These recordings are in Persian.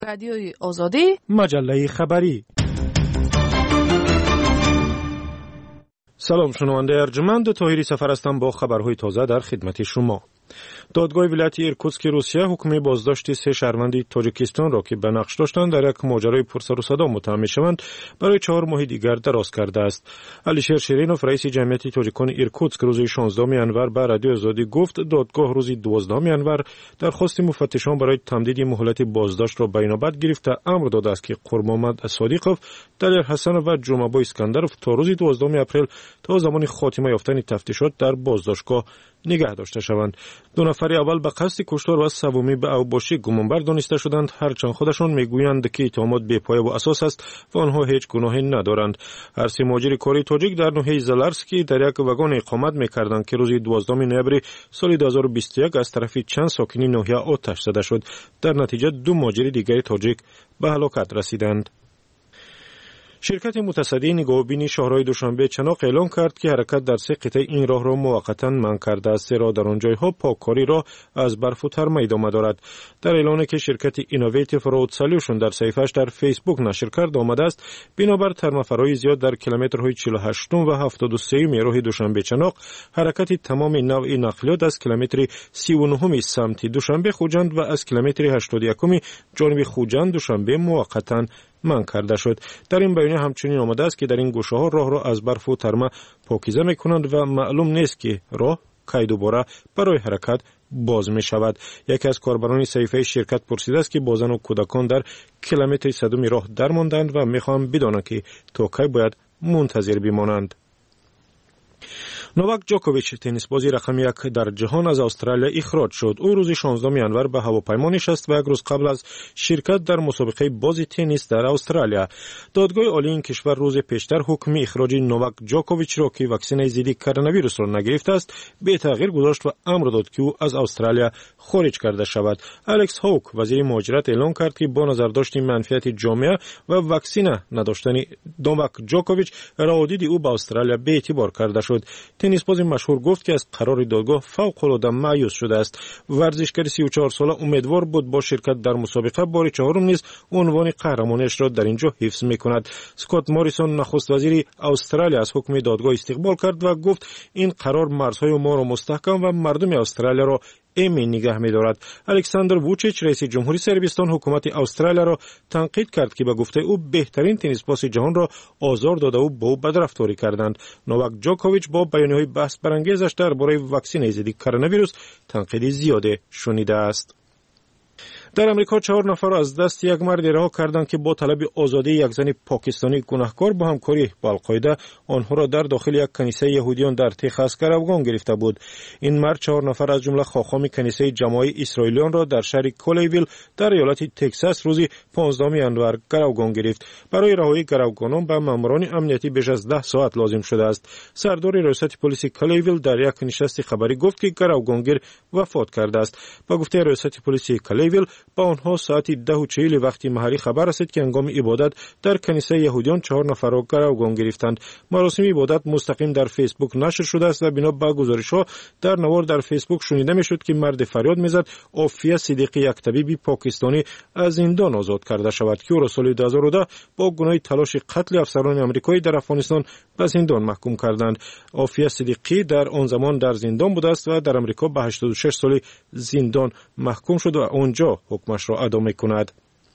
رادیوی آزادی، مجله خبری. سلام شنونده ارجمند، طاهری سفر هستم با خبرهای تازه در خدمت شما. دادگاه ولایت ایرکوتسک روسیه حکم بازداشت 3 شهروند تاجیکستان را که به نقش داشتند در یک ماجرای پرسر و صدا متهم می‌شوند برای 4 ماه دیگر دراز کرده است. علیشیر شیرینوف رئیس جمعیت تاجیکان ایرکوتسک روز 16 انور به رادیو آزادی گفت دادگاه روز 12 انور درخواست مفتشان برای تمدید مهلت بازداشت را بینابد گرفت و امر داده است که قرمامد صادقوف، دلیر حسن و جمعه اسکندرов تا روز 12 اپریل تا زمان خاتمه یافتن تفتیشات در بازداشتگاه نگه داشته شوند. 2 نفر اول به قصد کشتار و سومی به اوباشی گمانبر دانسته شدند، هرچند خودشان میگویند که اتهامات بی‌پایه و اساس است و آنها هیچ گناهی ندارند. هر 3 مهاجر کاری تاجیک در ناحیه زلارسکی در یک واگن اقامت می‌کردند که روز 12 نوامبر سال 2021 از طرف چند ساکنی ناحیه آتش زده شد. در نتیجه 2 مهاجر دیگر تاجیک به هلاکت رسیدند. شرکت متصدی نگاهبینی شهرهای دوشنبه چناق اعلام کرد که حرکت در 3 قطعه این راه را موقتا منع کرده است، زیرا در آن جایها پاککاری را از برف و ترمه ادامه دارد. در اعلانی که شرکت اینوویتیو رود سولوشن در صفحه‌اش در فیسبوک نشر کرد آمده است بنابر ترمه‌فرای زیاد در کیلومترهای 48 و 73 راه دوشنبه چناق حرکت تمام نوع نقلیات از کیلومتر 39 سمت دوشنبه خوجند و از کیلومتر 81 جانب خوجند دوشنبه موقتا منع کرده شد. در این بیانیه همچنین آمده است که در این گوشه ها راه را از برف و ترمه پاکیزه می کنند و معلوم نیست که راه کی دوباره برای حرکت باز می شود. یکی از کاربران صحیفه شرکت پرسیده است که با زن و کودکان در کیلومتر 100 راه درماندند و می خواهند بدانند که تا کی باید منتظر بمانند. نوواک جوکوویچ تنیس بازی رقم 1 در جهان از استرالیا اخراج شد. او روز 16 انور به هواپیما نشست و یک روز قبل از شرکت در مسابقه بازی تنیس در استرالیا. دادگاه عالی این کشور روز پیشتر حکم اخراج نوواک جوکوویچ را که واکسن ضد کرونا ویروس را نگرفته است به تغییر گذاشت و امر داد که او از استرالیا خارج کرده شود. الکس هوک وزیر مهاجرت اعلام کرد که با نظر داشت منفعت جامعه و واکسن نداشتن نوواک جوکوویچ رهادید او به استرالیا به اعتبار کرده شد. تنیس باز مشهور گفت که از قرار دادگاه فوق‌العاده مایوس شده است. ورزشکار 34 ساله امیدوار بود با شرکت در مسابقه بار چهارم نیز عنوان قهرمانیش را در اینجا حفظ می‌کند. اسکات موریسون نخست وزیر استرالیا از حکم دادگاه استقبال کرد و گفت این قرار مرزهای ما را مستحکم و مردم استرالیا را امن نگه می‌دارد. الکساندر ووچیچ رئیس جمهوری صربستان حکومت استرالیا را تنقید کرد که به گفته او بهترین تنیس باز جهان را آزار داده و با او بدرفتاری کردند. نوواک جوکوویچ با بیانیه‌های بحث برانگیزش درباره واکسن ضد کرونا ویروس تنقید زیاده شنیده است. در امریکا 4 نفر از دست یک مرد رها کردند که با طلب آزادی یک زن پاکستانی گناهکار با همکاری با القاعده آنها را در داخل یک کنیسه یهودیان در تگزاس گروگان گرفته بود. این مرد 4 نفر از جمله خاخام کنیسه جماعی اسرائیلیان را در شهر کولیویل در ایالت تگزاس روز 15 انور گروگان گرفت. برای رهایی گروگانان به ماموران امنیتی بیش از 10 ساعت لازم شده است. سردار ریاست پلیس کولیویل در یک نشست خبری گفت که گروگانگیر وفات کرده است. با گفته ریاست پلیس کولیویل با آنها ساعت 10:40 وقتی محلی خبر رسید که هنگام عبادت در کنیسه یهودیان 4 نفر را گروگان گرفتند. مراسم عبادت مستقیم در فیسبوک نشر شده است و بنا به گزارش‌ها در نوار در فیسبوک شنیده می‌شد که مرد فریاد می‌زد عافیه صدیقی یک طبیب پاکستانی از زندان آزاد کرده شود که او را سال 2010 با گناه تلاش قتل افسران آمریکایی در افغانستان به زندان محکوم کردند. عافیه صدیقی در آن زمان در زندان بوده است و در آمریکا به 86 سال زندان محکوم شد و آنجا حکمش را ادا می‌کند.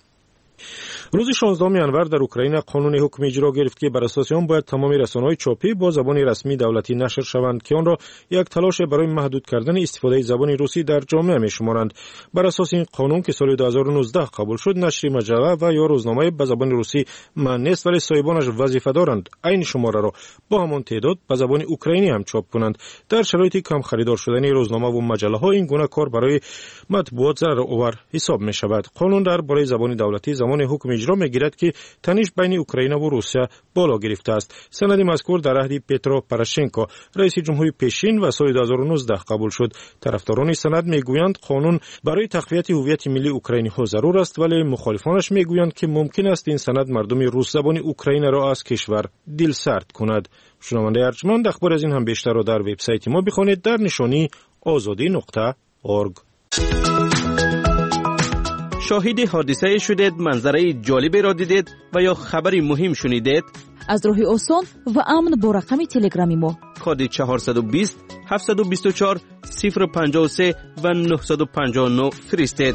روز 16 انور در اوکراین قانون حکم اجرا گرفت که بر اساس آن باید تمام رسانه‌های چاپی با زبان رسمی دولتی نشر شوند که آن را یک تلاش برای محدود کردن استفاده زبان روسی در جامعه می‌شمارند. بر اساس این قانون که سال 2019 قبول شد نشر مجله و یا روزنامه به زبان روسی ممنوع است، ولی صاحبانش وظیفه دارند این شماره را با همان تعداد به زبان اوکراینی هم چاپ کنند. در شرایط کم خریدار شدن روزنامه و مجله‌ها این گونه کار برای مطبوعات ضررآور حساب می‌شود. قانون درباره زبان دولتی زمان حکم اجرا می‌گیرد که تنش بین اوکراین و روسیه بالا گرفته است. سند مذکور در عهد پترو پروشنکو رئیس جمهوری پیشین و سال 2019 قبول شد. طرفداران سند میگویند قانون برای تقویت هویت ملی اوکراینی‌ها ضرور است، ولی مخالفانش میگویند که ممکن است این سند مردم روس زبان اوکراین را از کشور دلسرد کند. شنونده ارجمند، اخبار از این هم بیشتر را در وبسایت ما بخوانید در نشانی azadi.org. شاهد حادثه شدید، منظره جالبی را دیدید و یا خبری مهم شنیدید؟ از راه آسان و امن با رقم تلگرامی ما کد 420 724 053 و 959 فرستید.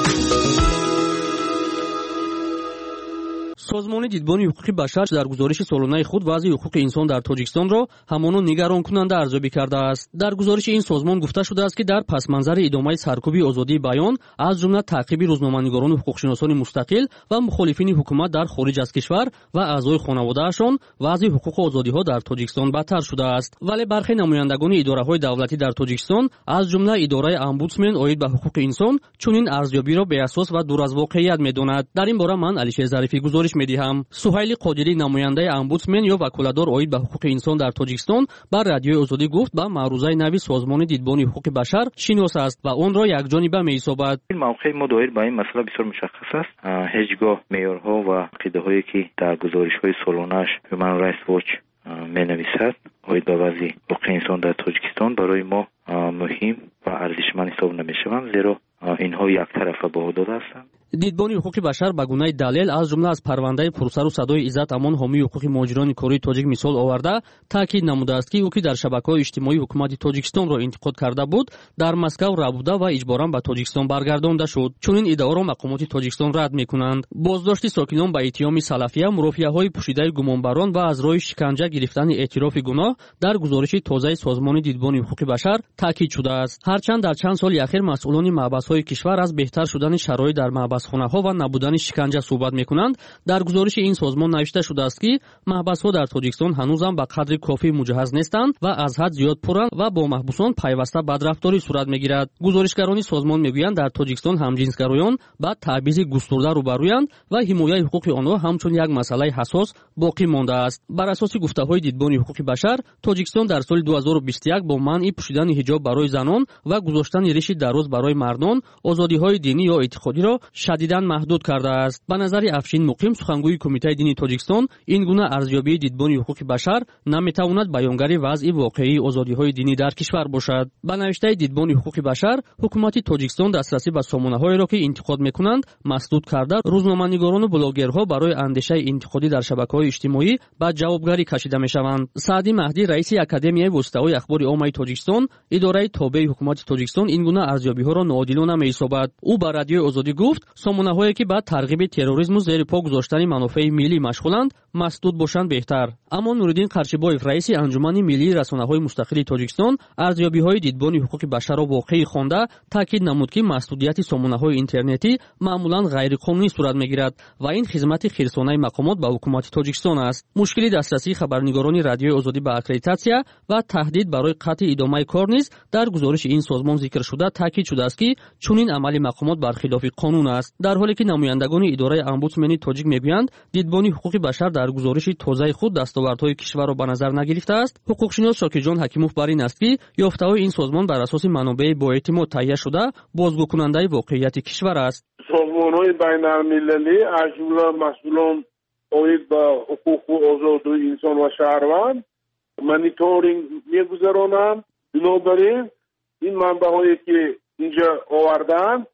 سازمان دیدبانی حقوق بشر در گزارش سالانه خود وضع حقوق انسان در تاجیکستان را همانا نگران کننده ارزیابی کرده است. در گزارش این سازمان گفته شده است که در پس منظر ادامه سرکوب آزادی بیان از جمله تعقیب روزنامه‌نگاران و حقوقشناسان مستقل و مخالفین حکومت در خارج از کشور و اعضای خانواده‌شان وضع حقوق و آزادی‌ها در تاجیکستان بدتر شده است. ولی برخی نمایندگان اداره‌های دولتی در تاجیکستان از جمله اداره امبودسمن اوید به حقوق انسان چنین ارزیابی را به اساس و دور از واقعیت می‌داند. در این باره من علیشیر ظریفی گزارش می‌دهم. سهیل قادری نماینده امبودسمن یا وکالتدار اوید به حقوق انسان در تاجیکستان بر رادیوی آزادی گفت به معروضه نوی سازمان دیدبانی حقوق بشر شناس است و آن را یکجانبه می‌حسابد. این موقع ما دایر با این مسئله بسیار مشخص است. هیچگاه معیارها و عقیده‌هایی که در گزارش‌های سالانه‌اش هیومن رایتس واچ می‌نویسد اوید به وضع حقوق انسان در تاجیکستان برای ما مهم و ارزشمند حساب نمی‌شوند، زیرا اینها یک طرفه بهادار هستند. دیدبانی حقوق بشر به گونه دلیل از جمله از پرونده پرسر و صدای عزت امان حامی حقوق مهاجران کره تاجیک مثال آورده تاکید نموده است که او که در شبکه‌های اجتماعی حکومت تاجیکستان را انتقاد کرده بود در مسکو ربوده و اجباراً به تاجیکستان برگردانده شد. چنین ادعا را مقامات تاجیکستان رد می‌کنند. بازداشت ساکنان به اتهام سلفیه، مرافعه‌های پوشیده گمانبران و از راه شکنجه گرفتن اعتراف گناه در گزارش تازه سازمان دیدبانی حقوق بشر تاکید شده است. هرچند در چند سال اخیر مسئولان محبس‌های کشور از بهتر شدن شرایط در محبسخانه‌ها و نبودن شکنجه صحبت می‌کنند، در گزارش این سازمان نوشته شده است که محبس‌ها در تاجیکستان هنوز هم به قدر کافی مجهز نیستند و از حد زیاد پرند و با محبوسان پیوسته بدرفتاری صورت می‌گیرد. گزارشگران سازمان می‌گویند در تاجیکستان همجنسگرایان با تبعیض گسترده روبرویند و حمایت حقوق آنها همچون یک مسئله حساس باقی مانده است. بر اساس گفته‌های دیدبانی حقوق بشر، تاجیکستان در سال 2021 با منع پوشیدن حجاب برای زنان و گذاشتن ریش دراز برای مردان، آزادی‌های دینی یا اعتقادی را شدیداً محدود کرده است. به نظر افشین مقیم سخنگوی کمیته دینی تاجیکستان، این گونه ارزیابی دیدبانی حقوق بشر نمی‌تواند بیانگر وضع واقعی آزادی‌های دینی در کشور باشد. به نوشته دیدبانی حقوق بشر، حکومت تاجیکستان دسترسی به سامانه‌هایی را که انتقاد می‌کنند مسدود کرده، روزنامه‌نگاران و بلاگرها برای اندیشه انتقادی در شبکه‌های اجتماعی به جوابگری کشیده می‌شوند. سعدی مهدی رئیس اکادمیای واسطه‌های اخبار عامه تاجیکستان، اداره تابع حکومت تاجیکستان، این گونه ارزیابی‌ها را ناعادلانه می‌حسابد. او بر رادیوی آزادی گفت سامانه‌هایی که با ترغیب تروریسم و زیر پا گذاشتن منافع ملی مشغولند مسدود باشند بهتر. اما نورالدین قرچیباف رئیس انجمن ملی رسانه‌های مستقل تاجیکستان ارزیابی‌های دیدبانی حقوق بشر را واقعی خوانده تاکید نمود که مسدودیت سامانه‌های اینترنتی معمولاً غیرقانونی صورت می‌گیرد و این خدمت خیرسانه مقامات به حکومت تاجیکستان است. مشکلی دسترسی خبرنگاران رادیوی آزادی به اکریدیتاسیا و تهدید برای قطع ادامه کار نیز در گزارش این سازمان ذکر شده تاکید شده است که چنین عمل مقامات برخلاف قانون است. در حالی که نمایندگان اداره امبودسمن تاجیک میگویند دیدبانی حقوق بشر در گزارش تازه خود دستاوردهای کشور را به نظر نگرفته است، حقوقشناس شاکرجان حکیموف بر این است که یافته‌های این سازمان بر اساس منابع با اعتماد تهیه شده بازگو کننده واقعیت کشور است. سازمان‌های بین‌المللی از جمله مسئولان اوید به حقوق و آزادی انسان و شهروند مانیتورینگ می‌گذرانند. بنابراین این منبع‌هایی که اینجا آوردن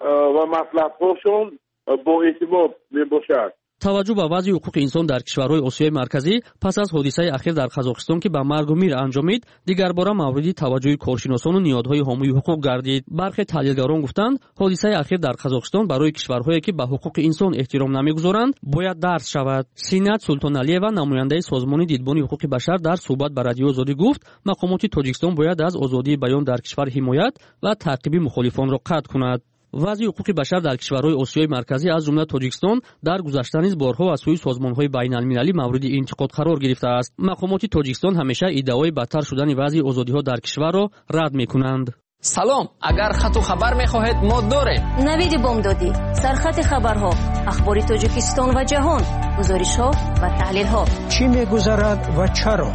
و مطلب‌هاشون با اعتماد میباشد. توجه به وضع حقوق انسان در کشورهای آسیای مرکزی پس از حادثه اخیر در قزاقستان که به مرگ و میر انجامید، دیگر بار مورد توجه کارشناسان و نهادهای حامی حقوق گردید. برخی تحلیلگران گفتند حادثه اخیر در قزاقستان برای کشورهایی که به حقوق انسان احترام نمیگذارند باید درس شود. سینات سلطانعلیوا نماینده سازمان دیدبانی حقوق بشر در صحبت با رادیو آزادی گفت مقامات تاجیکستان باید از آزادی بیان در کشور حمایت و تعقیب مخالفان را قطع کند. وضع حقوق بشر در کشورهای آسیای مرکزی از جمله تاجیکستان در گذشته نیز بارها از سوی سازمان‌های بین‌المللی مورد انتقاد قرار گرفته است. مقامات تاجیکستان همیشه ادعای بدتر شدن وضع آزادی‌ها در کشور را رد می‌کنند. سلام، اگر خط و خبر می‌خواهید ما داریم. نوید بامدادی، سرخط خبرها، اخبار تاجیکستان و جهان، گزارش‌ها و تحلیل‌ها. چی می‌گذرد و چرا؟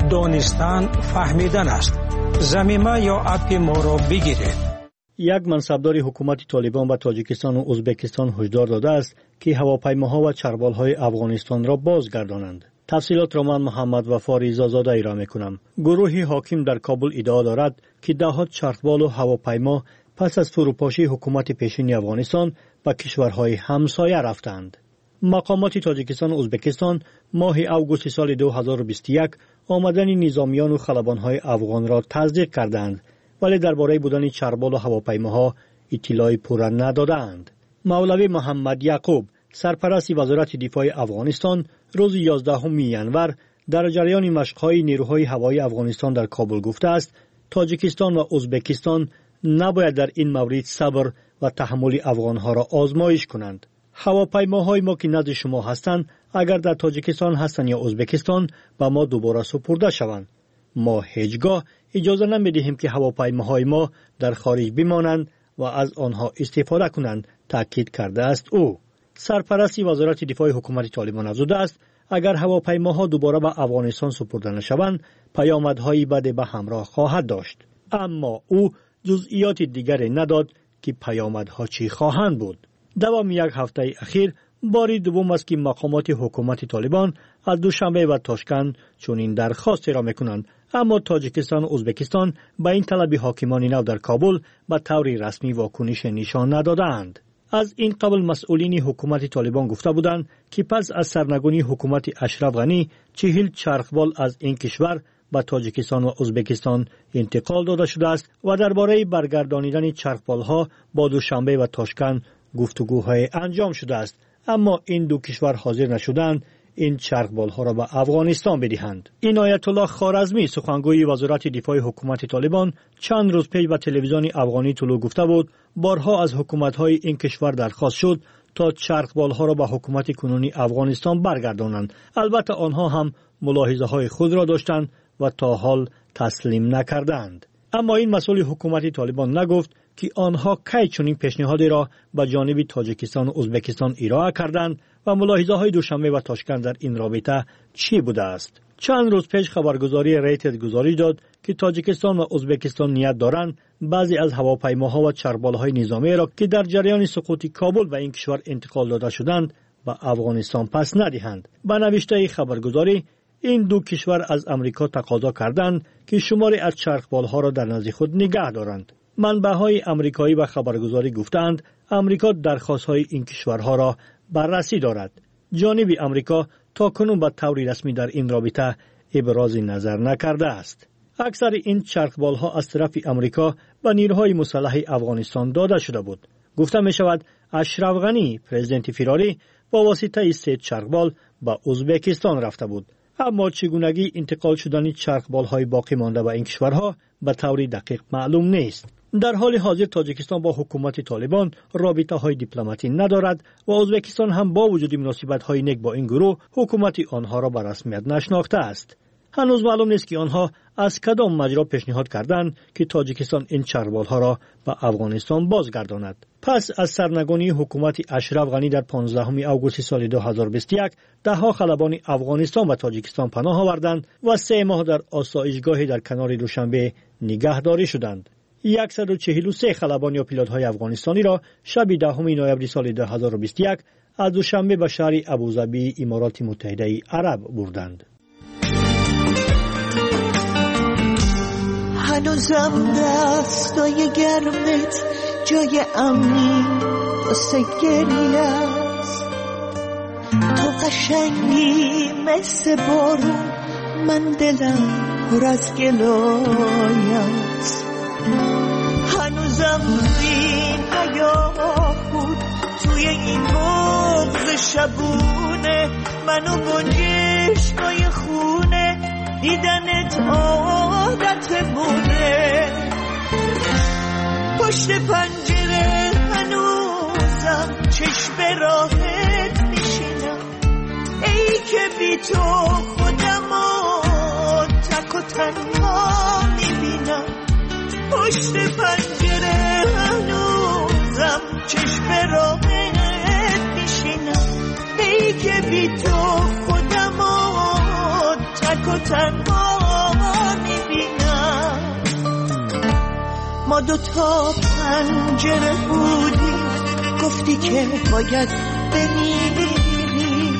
دانستن فهمیدن است. زمینه یا اپ ما را بگیرید. یک منصبدار حکومت طالبان به تاجیکستان و ازبکستان هشدار داده است که هواپیماها و چربالهای افغانستان را بازگردانند. تفصیلات را من محمد وفا رضازاده ارائه می‌کنم. گروه حاکم در کابل ادعا دارد که دهات چربال و هواپیما پس از فروپاشی حکومت پیشین افغانستان به کشورهای همسایه رفتند. مقامات تاجیکستان و ازبکستان ماه اوگوست سال 2021 آمدن نظامیان و خلبانهای افغان را تصدیق کردند، ولی درباره بودن چربال و هواپیماها اطلاعی پورا ندادند. مولوی محمد یعقوب، سرپرست وزارت دفاع افغانستان، روز 11 ینور در جریان مشق‌های نیروهای هوایی افغانستان در کابل گفته است تاجیکستان و ازبکستان نباید در این مورد صبر و تحمل افغانها را آزمایش کنند. هواپیماهای ما که نزد شما هستند اگر در تاجیکستان هستند یا ازبکستان به ما دوباره سپرده شوند. ما هیچگاه اجازه نمیدهیم که هواپیماهای ما در خارج بمانند و از آنها استفاده کنند، تاکید کرده است او. سرپرست وزارت دفاع حکومت طالبان افزوده است اگر هواپیماها دوباره به افغانستان سپرده نشوند پیامدهای بد به همراه خواهد داشت. اما او جزئیات دیگری نداد که پیامدها چی خواهند بود. دوام یک هفته اخیر باری دوم است که مقامات حکومت طالبان از دوشنبه و تاشکند چنین درخواستی را میکنند، اما تاجیکستان و ازبکستان به این طلب حاکمان نو در کابل به طور رسمی واکنش نشان ندادند. از این قبل مسئولین حکومت طالبان گفته بودند که پس از سرنگونی حکومت اشرف غنی 40 چرخبال از این کشور به تاجیکستان و ازبکستان انتقال داده شده است و درباره برگردانیدن چرخبالها با دوشنبه و تاشکند گفتگوهای انجام شده است، اما این دو کشور حاضر نشدند این چرخبالها را به افغانستان بدهند. عنایت الله خوارزمی، سخنگوی وزارت دفاع حکومت طالبان، چند روز پیش به تلویزیون افغانی طلوع گفته بود بارها از حکومت‌های این کشور درخواست شد تا چرخبالها را به حکومت کنونی افغانستان برگردانند. البته آنها هم ملاحظه‌های خود را داشتند و تا حال تسلیم نکردند. اما این مسئول حکومت طالبان نگفت که آنها کی چنین پیشنهادی را به جانب تاجیکستان و ازبکستان ارائه کردند و ملاحظه‌های دوشنبه و تاشکند در این رابطه چی بوده است. چند روز پیش خبرگزاری ریتد گزارش داد که تاجیکستان و ازبکستان نیت دارند بعضی از هواپیماها و چربالهای نظامی را که در جریان سقوط کابل به این کشور انتقال داده شدند به افغانستان پس ندهند. به نوشته خبرگزاری این دو کشور از امریکا تقاضا کردند که شماری از چرخبالها را در نزد خود نگه دارند. منبع‌های امریکایی و خبرگزاری گفتند امریکا درخواست‌های این کشورها را بررسی دارد. جانب امریکا تاکنون به طور رسمی در این رابطه ابراز نظر نکرده است. اکثر این چرخبالها از طرف امریکا به نیروهای مسلح افغانستان داده شده بود. گفته می شود اشرف غنی، پرزیدنت فراری، با واسطه 3 چرخبال به ازبکستان رفته بود. اما چگونگی انتقال شدن چرخبال‌های باقی مانده به این کشورها به طور دقیق معلوم نیست. در حال حاضر تاجیکستان با حکومت طالبان رابطه‌های دیپلماتی ندارد و ازبکستان هم با وجود مناسبت‌های نیک با این گروه حکومت آنها را به رسمیت نشناخته است. هنوز معلوم نیست که آنها از کدام مجرا پیشنهاد کردند که تاجیکستان این چرخبال‌ها را به افغانستان بازگرداند. پس از سرنگونی حکومت اشرف غنی در 15 اوگوست سال 2021 ده‌ها خلبان افغانستان و تاجیکستان پناه آوردند و 3 ماه در آسایشگاهی در کنار دوشنبه نگهداری شدند. 143 خلبان یا پیلوت‌های افغانستانی را شب 10 نوامبر سال 2021 از دوشنبه به شهر ابوظبی امارات متحده عرب بردند. هنوزم دستای گرمت جای امنی واسه گریه است، تو قشنگی مثل بارون، من دلم پر از گلای است. هنوزم این حیات بود توی این بغض شبونه، منو گنجشکای خونه دیدنت عادتمونه. پشت پنجره هنوزم چشم راحت میشینم، ای که بی تو خودمو تک و تنها میبینم. پشت پنجره هنوزم چشم راحت میشینم، ای که بی تو خودمو تک و تنها میبینم. ما 2 تا پنجره بودیم، گفتی که باید بمیری،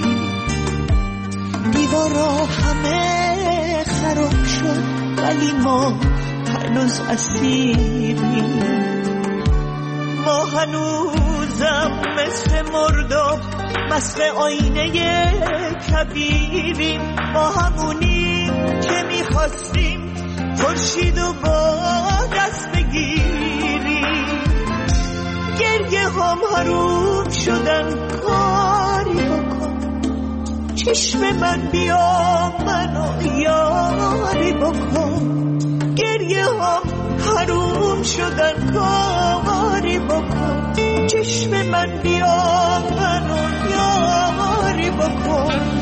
دیوارا همه خراب شد ولی ما هنوز اسیریم. ما هنوز هنوزم مثل مرداب مست آینه کبیریم، ما همونیم که میخواستیم خورشید و با دست بگیریم. گریه هم حروم شدن، کاری بکن چشم من بیا منو یاری بکن. گریه هم حروم شدن، کاری بکن چشم من بیا منو یاری بکن.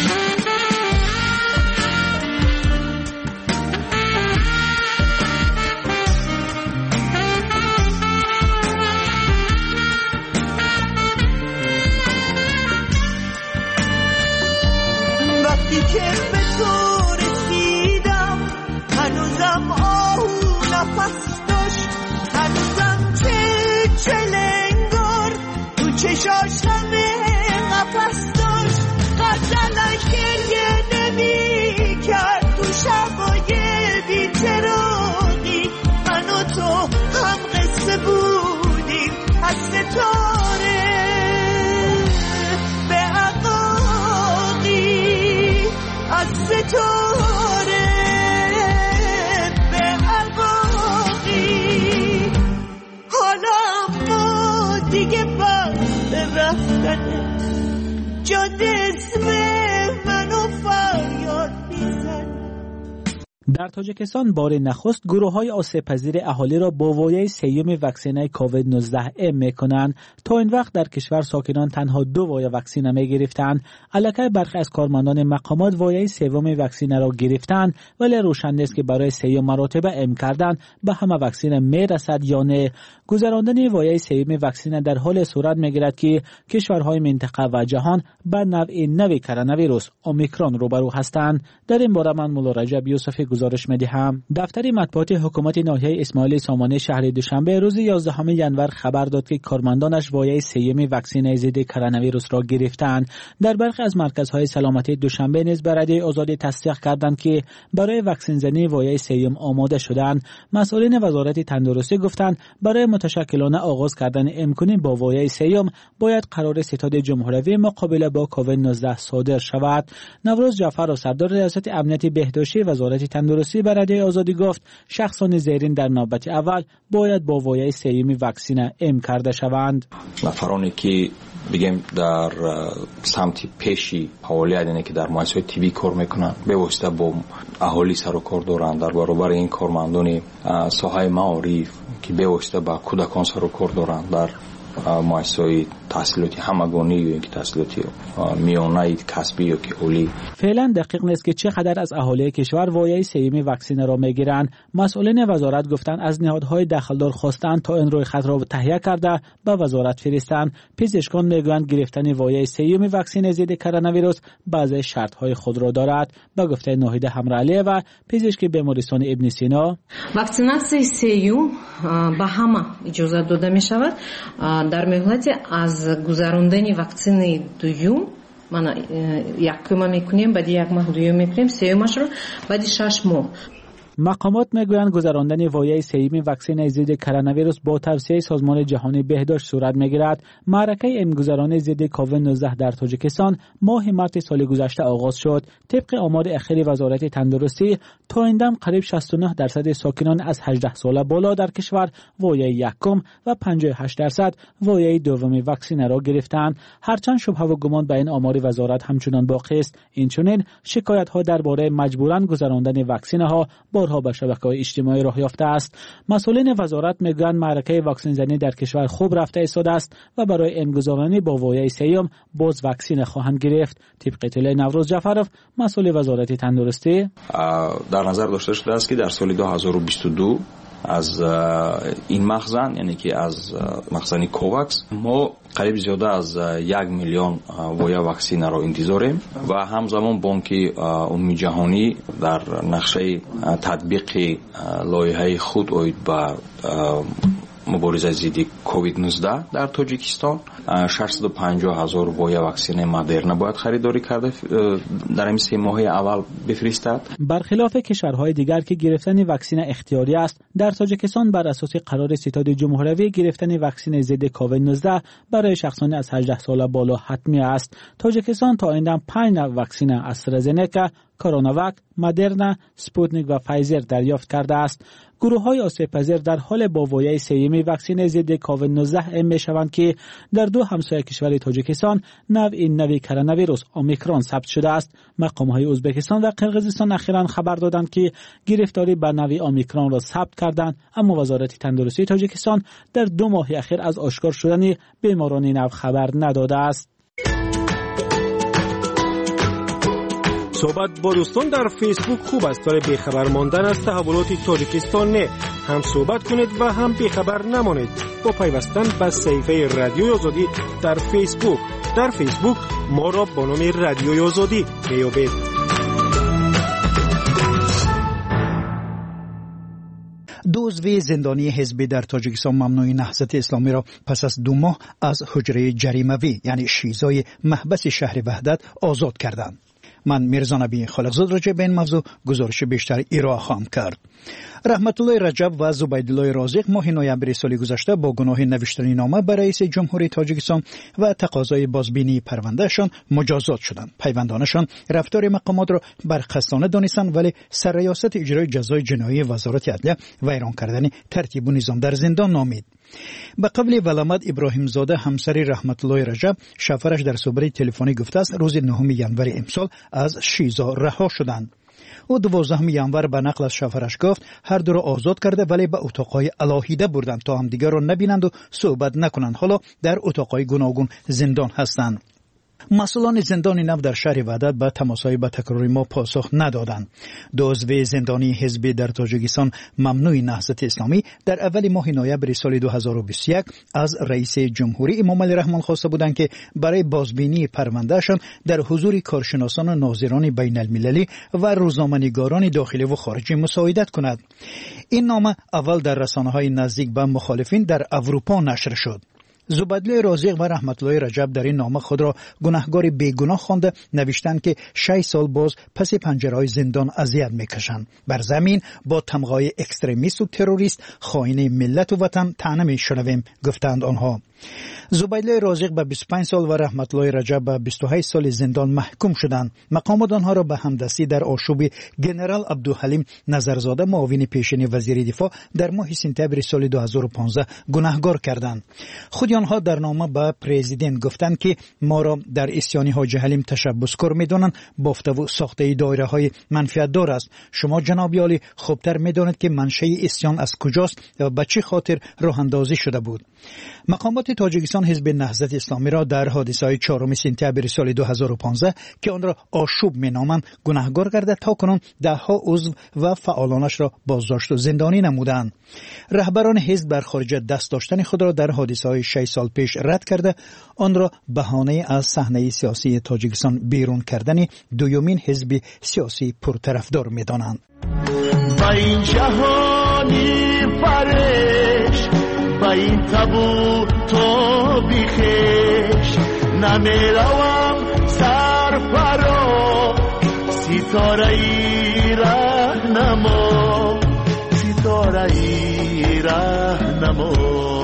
وقتی که به تو رسیدم هنوزم آهو نفس داشت، هنوزم چلنگار تو چشاش همه قفس داشت. غزلش گریه نمی کرد تو شبای بی‌چراغی، من و تو هم قصه بودیم از ستاره به عقاقی، از ستاره به عقاقی. حالا ما دیگه بس رفتنه، جاده اسم منو فریاد میزن. در تاجیکستان بار نخست گروه‌های آسیب‌پذیر اهالی را با وایه سیوم واکسن کووید 19 اعم می‌کنند. تا این وقت در کشور ساکنان تنها 2 وایه واکسن می‌گرفتند. البته برخی از کارمندان مقامات وایه سوم واکسن را گرفتند، ولی روشن است که برای 3 مراتب اعم کردن به همه واکسن میرسد یا نه. گذراندن وایه سوم واکسن در حال صورت می‌گیرد که کشورهای منطقه و جهان با نوع کرونا ویروس اومیکرون روبرو هستند. در این باره من مولا رجب یوسفی گزارش می‌دهم. دفتر مطبوعات حکومت ناحیه اسماعیل سامانه شهر دوشنبه روز 11 ژانویه خبر داد که کارمندانش وایه سوم واکسن ضد کرونا ویروس را گرفتند. در برخی از مرکزهای سلامتی دوشنبه نیز به رادیو آزادی تصدیق کردند که برای واکسن زنی وایه سوم آماده شدند. مسئولین وزارت تندرستی گفتند برای متشکلانه آغاز کردن امکانی با وایه سوم باید قرار ستاد جمهوری مقابله با کووید 19 صادر شود. نوروز جعفر سردار ریاست امنیت بهداشتی وزارت تندرستی به رادیو آزادی گفت شخصان زیرین در نوبت اول باید با وایه سوم واکسن اعم کرده شوند. نفرانی که بگیم در سمت پیشی فعالیت اینه که در مؤسسه طبی کار میکنن، به واسطه با اهالی سر و کار دارن، در برابر این کارمندان ساحه معارف که به واسطه با کودکان سر و کار دارن، در مؤسسه‌های تحصیلاتی همگانی یا اینکه تحصیلاتی میانه کسبی یا که اولی. فعلا دقیق نیست که چقدر از اهالی کشور وایه سوم واکسن را میگیرند. مسئولین وزارت گفتند از نهادهای داخلدار خواستند تا این رویخط را تهیه کرده به وزارت فرستند. پزشکان میگویند گرفتن وایه سوم واکسن ضد کرونا ویروس بعضی شرط‌های خود را دارد. به گفته ناهید حمرعلی و پزشک بیمارستان ابن سینا، واکسیناسیای سوم به همه اجازه داده می شود در مهلت از گذراندن واکسن دوم. من یکم میکنیم، بعد یک ماه دوم میکنیم، سومش رو بعد 6 ماه. مقامات میگویند گذراندن وایه سوم واکسن ضد کرونا ویروس با توصیه سازمان جهانی بهداشت صورت میگیرد. معرکه امگذاران ضد کووید 19 در تاجیکستان ماه مارس سال گذشته آغاز شد. طبق آمار اخیر وزارت تندرستی تا این دم قریب 69% ساکنان از 18 ساله بالا در کشور وایه یکم و 58% وایه دوم واکسن را گرفتند. هرچند شبهه و گمان به این آمار وزارت همچنان باقی است. اینچنین شکایت ها درباره مجبوران گذراندن واکسن ها بارها به شبکه‌های اجتماعی راه یافته است. مسئولین وزارت میگویند معرکه واکسن زنی در کشور خوب رفته ایستاده است و برای امگذارانی با وایه سوم باز واکسن خواهند گرفت. طبق اطلاع نوروز جعفرов مسئول وزارت تندرستی در نظر داشته شده است که در سال 2022 از این مخزن، یعنی که از مخزن کوواکس، ما قریب زیاده از 1 میلیون وایه واکسن را انتظاریم و همزمان بانک عمومی جهانی در نقشه تطبیق لایحه خود اوید به مبارزه ضد کووید 19 در تاجیکستان 650,000 بویه واکسن مدرنا باید خریداری کرده در این 3 ماه اول بفرستد. برخلاف کشورهای دیگر که گرفتن واکسن اختیاری است، در تاجیکستان بر اساس قرار ستاد جمهوری گرفتن واکسن ضد کووید 19 برای شخصان از 18 سال بالا حتمی است. تاجیکستان تا این دم 5 نوع واکسن استرازنکا، کروناواک، مدرنا، سپوتنیک و فایزر دریافت کرده است. گروه‌های آسیب‌پذیر در حال با وایه سیمی واکسن ضد کووید 19 می‌شوند که در 2 همسایه کشور تاجیکستان نوع کرونا ویروس اومیکرون ثبت شده است. مقام‌های ازبکستان و قرقیزستان اخیراً خبر دادند که گرفتاری به نوع اومیکرون را ثبت کردند، اما وزارت تندرستی تاجیکستان در 2 ماه اخیر از آشکار شدن بیماران نو خبر نداده است. صحبت با دوستان در فیسبوک خوب است، برای بیخبر ماندن از تحولات تاجیکستان نه. هم صحبت کنید و هم بیخبر نمانید با پیوستن به صفحه رادیوی آزادی در فیسبوک. در فیسبوک ما را با نام رادیوی آزادی بیابید. دو عضو زندانی حزبی در تاجیکستان ممنوع نهضت اسلامی را پس از 2 ماه از حجره جریموی یعنی شیزای محبس شهر وحدت آزاد کردند. من میرزا نبی خالقزاد راجع به این موضوع گزارش بیشتر ارائه خواهم کرد. رحمت الله رجب و زبیدالله رازق ماه نوامبر سال گذشته با گناه نوشتن نامه به رئیس جمهوری تاجیکستان و تقاضای بازبینی پروندهشان مجازات شدند. پیوندانشان رفتار مقامات را برخستانه دانستند، ولی سرریاست اجرای جزای جنایی وزارت عدلیه ویران کردن ترتیب و نظام در زندان نامید. به قول ولامت ابراهیم زاده همسر رحمت الله رجب، شوهرش در صحبت تلفنی گفته است روز 9 ژانویه امسال از شیزا رها شدند. او 12 ژانویه به نقل از شوهرش گفت هر دو را آزاد کرده، ولی به اتاقهای علاهیده بردند تا همدیگر را نبینند و صحبت نکنند. حالا در اتاقهای گوناگون زندان هستند. مسئولان زندان نو در شهر وحدت به تماس‌های به تکرار ما پاسخ ندادند. 2 عضو زندانی حزبی در تاجیکستان ممنوع نهضت اسلامی در اول ماه نوامبر سال 2021 از رئیس جمهوری امام علی رحمان خواسته بودند که برای بازبینی پروندهشان در حضور کارشناسان و ناظران بین المللی و روزنامه‌نگاران داخلی و خارجی مساعدت کند. این نامه اول در رسانه‌های نزدیک به مخالفین در اروپا نشر شد. زبیدالله رازق و رحمت الله رجب در این نامه خود را گناهکار بیگناه خوانده نوشتند که 6 سال باز پس پنجره‌های زندان اذیت می‌کشند. بر زمین با تمغه‌های اکستریمیست و تروریست خائن ملت و وطن طعنه می‌شنویم، گفتند آنها. زبیدالله رازق به 25 سال و رحمت الله رجب به 28 سال زندان محکوم شدند. مقامات آنها را به همدستی در آشوب ژنرال عبدالحلیم نظرزاده معاون پیشین وزیر دفاع در ماه سپتامبر سال 2015 گناهکار کردند. خود آنها در نامه به پرزیدنت گفتند که ما را در اسیان حاجی حلیم تشبثکار می‌دانند، بافته و ساخته دایره‌های منفعت دار است. شما جناب عالی خوبتر می‌دانید که منشأ اسیان از کجاست و به چه خاطر راه اندازی شده بود. مقامات تاجیکستان حزب نهضت اسلامی را در حادثه‌های 4 سپتامبر سال 2015 که آن را آشوب می‌نامند گناهکار کرده تا کنون 10 عضو و فعالانش را بازداشت و زندانی نمودند. رهبران حزب بر خارج دست داشتن خود را در حادثه‌های 6 سال پیش رد کرده آن را بهانه از صحنه سیاسی تاجیکستان بیرون کردن دومین حزب سیاسی پرطرفدار می‌دانند. با این جهانی فرش با این تابو تو بیخش نمیروم سر پرو ستاره ای رهنما ستاره ای رهنما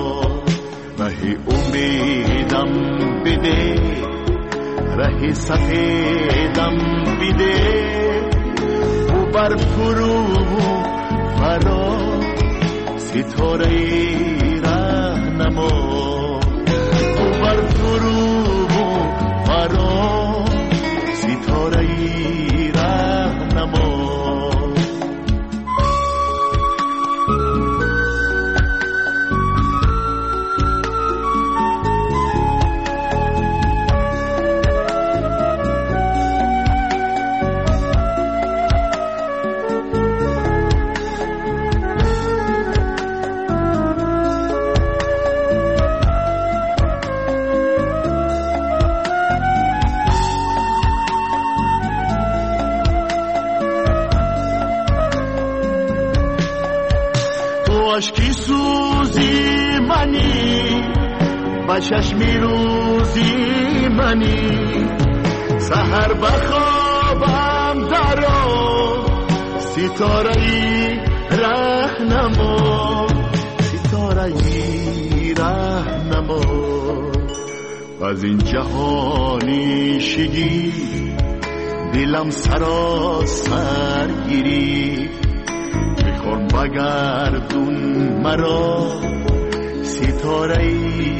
رهی امیدم بده رهی سفیدم بده و بر فرو فرا ستاره ای رهنما و بر فرو فرا ستاره ای رهنما عشقی سوزی منی با چشم روزی منی سحر بخوابم درو ستاره رهنما ستاره رهنما از این جهانی شگی دلم سراسر گیری میخوام بگردون مرا ستاره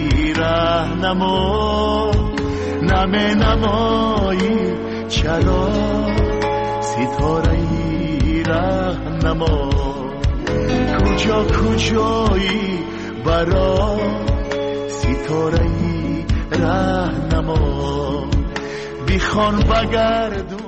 رهنما نمه نمایی چرا ستاره رهنما کجا کجایی برا ستاره رهنما بیخوان بگردون.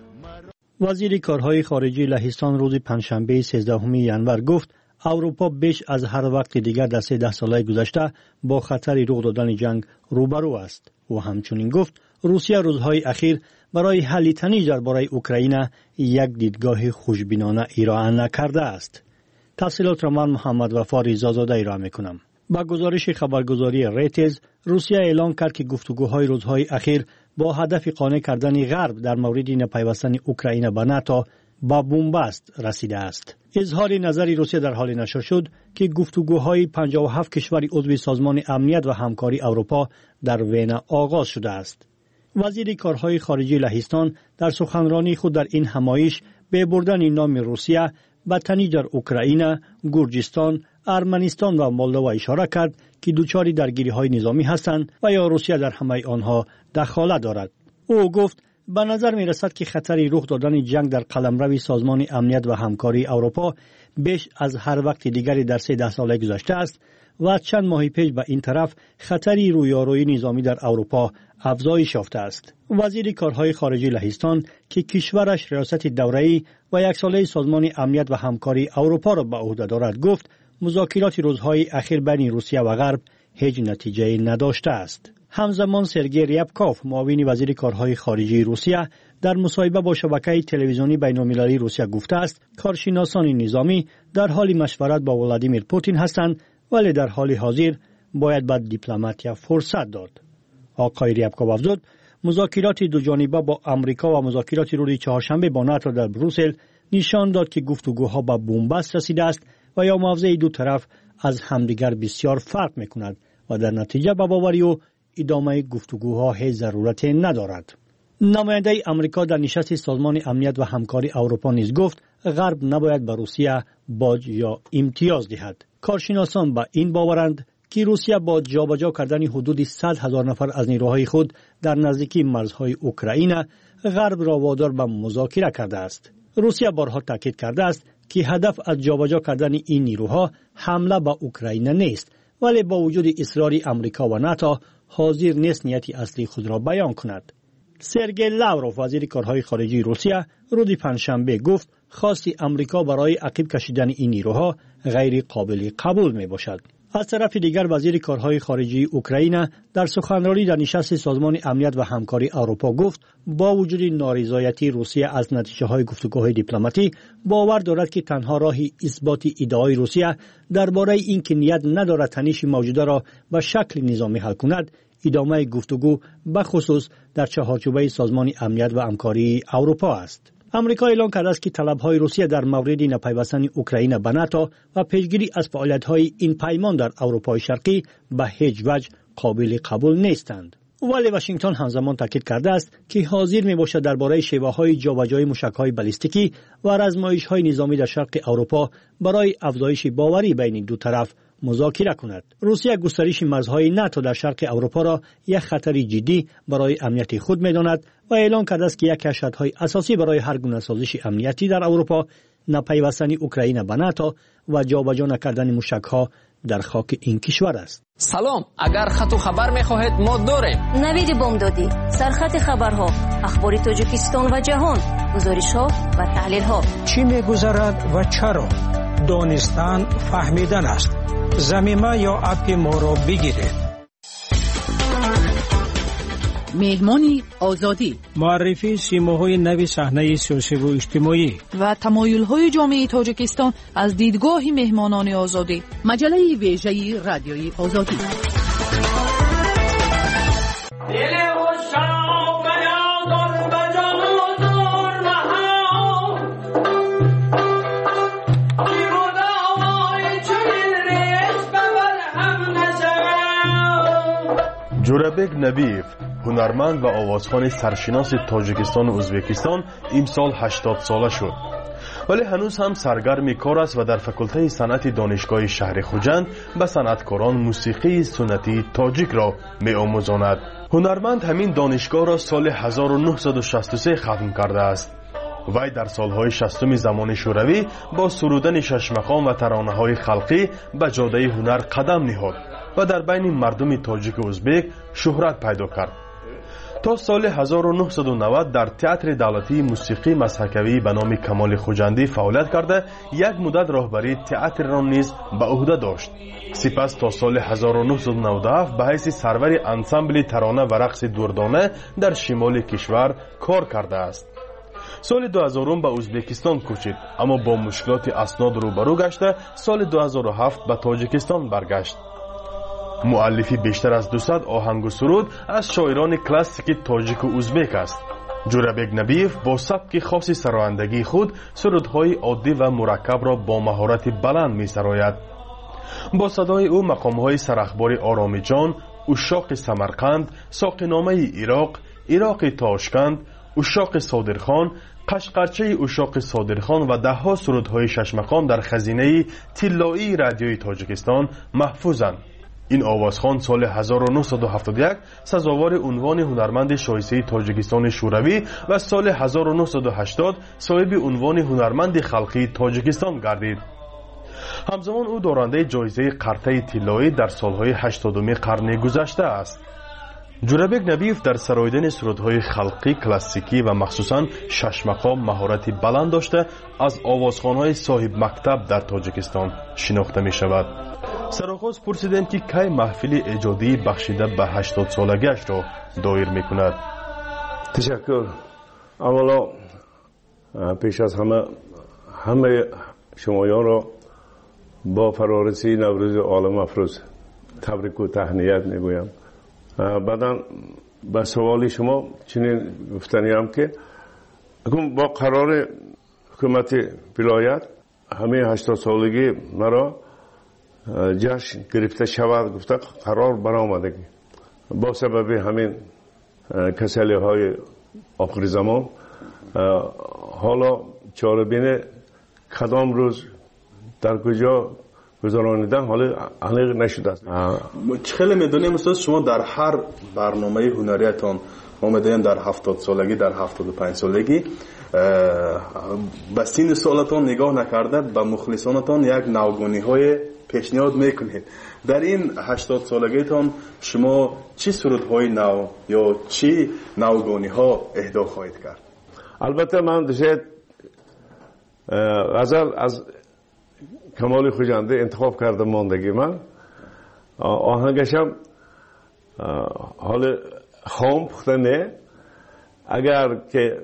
وزیر کارهای خارجی لهستان روز پنجشنبه 13 ژانویه گفت اروپا بیش از هر وقت دیگر در 13 ساله گذشته با خطر رخ دادن جنگ روبرو است و همچنین گفت روسیه روزهای اخیر برای حل تنش درباره اوکراین یک دیدگاه خوشبینانه ارائه نکرده است. تفصیلات را من محمد وفا ریزازاده ارائه می‌کنم. با گزارش خبرگزاری ریترز، روسیه اعلام کرد که گفتگوهای روزهای اخیر با هدف قانع کردن غرب در مورد نپیوستن اوکراین به ناتو با بنبست رسیده است. اظهار نظر روسیه در حال نشر شد که گفتگوهای 57 کشور عضو سازمان امنیت و همکاری اروپا در وینا آغاز شده است. وزیر کارهای خارجی لهستان در سخنرانی خود در این همایش به بردن نام روسیه به تنش در اوکراین، گرجستان، ارمنستان و مولدووا اشاره کرد که دچار درگیری‌های نظامی هستند و یا روسیه در همه آنها دخالت دارد. او گفت به نظر می رسد که خطر رخ دادن جنگ در قلمرو سازمان امنیت و همکاری اروپا بیش از هر وقت دیگری در 13 ساله گذشته است و چند ماه پیش به این طرف خطری رویارویی نظامی در اروپا افزایش یافته است. وزیر کارهای خارجی لهستان که کشورش ریاست دوره‌ای و یک ساله سازمان امنیت و همکاری اروپا را به عهده دارد گفت مذاکرات روزهای اخیر بین روسیه و غرب هیچ نتیجه نداشته است. همزمان سرگئی ریابکوف معاون وزیر کارهای خارجی روسیه در مصاحبه با شبکه تلویزیونی بین‌المللی روسیه گفته است کارشناسان نظامی در حال مشورت با ولادیمیر پوتین هستند ولی در حال حاضر باید به دیپلماتیا فرصت داد. آقای ریابکوف افزود مذاکرات دوجانبه با آمریکا و مذاکرات روز چهارشنبه با ناتو در بروسل نشان داد که گفتگوها به بنبست رسیده است و یا موضع دو طرف از همدیگر بسیار فرق می‌کند و در نتیجه به باوری او ادامه گفتگوها هیچ ضرورت ندارد. نماینده آمریکا در نشست سازمان امنیت و همکاری اروپا نیز گفت غرب نباید به روسیه باج یا امتیاز دهد. کارشناسان با این باورند که روسیه با جابجا کردن حدود 100,000 نفر از نیروهای خود در نزدیکی مرزهای اوکراین غرب را وادار به مذاکره کرده است. روسیه بارها تاکید کرده است که هدف از جابجا کردن این نیروها حمله به اوکراین نیست ولی با وجود اصرار آمریکا و ناتو حاضر نیست نیت اصلی خود را بیان کند. سرگئی لاوروف وزیر کارهای خارجی روسیه روز پنجشنبه گفت خواست آمریکا برای عقب کشیدن این نیروها غیر قابل قبول می باشد. از طرف دیگر وزیر کارهای خارجی اوکراین در سخنرانی در نشست سازمان امنیت و همکاری اروپا گفت با وجود نارضایتی روسیه از نتیجه‌های گفتگوهای دیپلماتی باور دارد که تنها راه اثبات ادعای روسیه درباره اینکه نیت ندارد تنش موجوده را به شکل نظامی حل کند ادامه گفتگو به خصوص در چهارچوبه سازمان امنیت و همکاری اروپا است. امریکا اعلام کرده است که طلب‌های روسیه در مورد نپیوستن اوکراین به ناتو و پیشگیری از فعالیت‌های این پیمان در اروپای شرقی به هیچ وجه قابل قبول نیستند. ولی واشنگتن همزمان تاکید کرده است که حاضر میباشد درباره شیوه‌های جابجایی موشک‌های بالستیکی و آزمایش‌های نظامی در شرق اروپا برای افزایش باوری بین دو طرف مذاکره کند. روسیه گسترش مرزهای ناتو در شرق اروپا را یک خطر جدی برای امنیت خود می‌داند و اعلام کرده است که یک از شرط‌های اساسی برای هر گونه سازش امنیتی در اروپا نپیوستن اوکراین به ناتو و جابجا نکردن موشک‌ها در خاک این کشور است. سلام، اگر خط و خبر می‌خواهید ما داریم. نوید بامدادی، سرخط خبرها، اخبار تاجیکستان و جهان، گزارش‌ها و تحلیل‌ها. چی می‌گذرد و چرا؟ دانستن فهمیدن است. زمینه یا اپی ما را بگیرید. مهمانی آزادی، معرفی سیماهای نو صحنه سیاسی و اجتماعی و تمایل‌های جامعه تاجیکستان از دیدگاه مهمانان آزادی. مجله ویژه رادیوی آزادی. جورابک نبیف، هنرمند و آوازخوان سرشناس تاجیکستان و ازبکستان، امسال 80 ساله شد. ولی هنوز هم سرگرم کار است و در فکولته صنعت دانشگاه شهر خوجند به صنعتکاران موسیقی سنتی تاجیک را می‌آموزاند. هنرمند همین دانشگاه را سال 1963 ختم کرده است. وی در سالهای 60 زمان شوروی با سرودن ششمقام و ترانه‌های خلقی به جاده هنر قدم نهاد و در بین مردم تاجیک و ازبک شهرت پیدا کرد. تا سال 1990 در تئاتر دولتی موسیقی مسحکوی به نام کمال خوجندی فعالیت کرده یک مدت راهبری تئاتر را نیز به عهده داشت. سپس تا سال 1997 به حیث سرور انسامبل ترانه و رقص دردانه در شمال کشور کار کرده است. سال 2000 به ازبکستان کوچید، اما با مشکلات اسناد روبرو گشته سال 2007 به تاجیکستان برگشت. مؤلفی بیشتر از 200 آهنگ و سرود از شاعران کلاسیک تاجیک و ازبک است. جورابک نبیف با سبک خاص سرایندگی خود سرودهای عادی و مرکب را با مهارت بلند می سراید. با صدای او مقامهای سرخبار آرامی جان، اشاق سمرقند، ساقینامه عراق، عراق تاشکند، اشاق صادرخان، قشقرچه اشاق صادرخان و دهها سرودهای ششمقام در خزینه طلایی رادیوی تاجیکستان محفوظند. این آوازخوان سال 1971 سزاوار عنوان هنرمند شایسته تاجیکستان شوروی و سال 1980 صاحب عنوان هنرمند خلقی تاجیکستان گردید. همزمان او دارنده جایزه قرطه طلایی در سالهای 80 قرن گذشته است. جورابک نبیف در سراییدن سرودهای خلقی کلاسیکی و مخصوصاً ششمقام مهارتی بلند داشته از آوازخوان‌های صاحب مکتب در تاجیکستان شناخته می شود. سرآغاز پرسیدم که کی محفل ایجادی بخشیده به 80 سالگیش را دایر می کند. تشکر. اولا پیش از همه شمایان را با فرارسی نوروز عالم افروز تبریک و تهنیت می گویم. بعدا به سوال شما چنین گفتنیم که اکنون با قرار حکومت ولایت همه 80 سالگی مرا جشن گرفته شود گفته قرار برآمدگی با سبب همین کسلی های آخر زمان حالا چاره‌بین کدام روز در کجا گذرانیدن حالا علیق نشده است. خیلی میدونیم استاد شما در هر برنامه هنریتان ما میدونیم در 70 سالگی در 75 سالگی به سین سالتان نگاه نکرده به مخلصانتان یک نوگانی های پیشنهاد میکنید. در این 80 سالگیتان شما چی سرودهای نو یا چی نوگانی ها اهدا خواهید کرد؟ البته من دوست غزل از کمال خوجنده انتخاب کردم ماندگی من آهنگشم حال خام پخته نه اگر که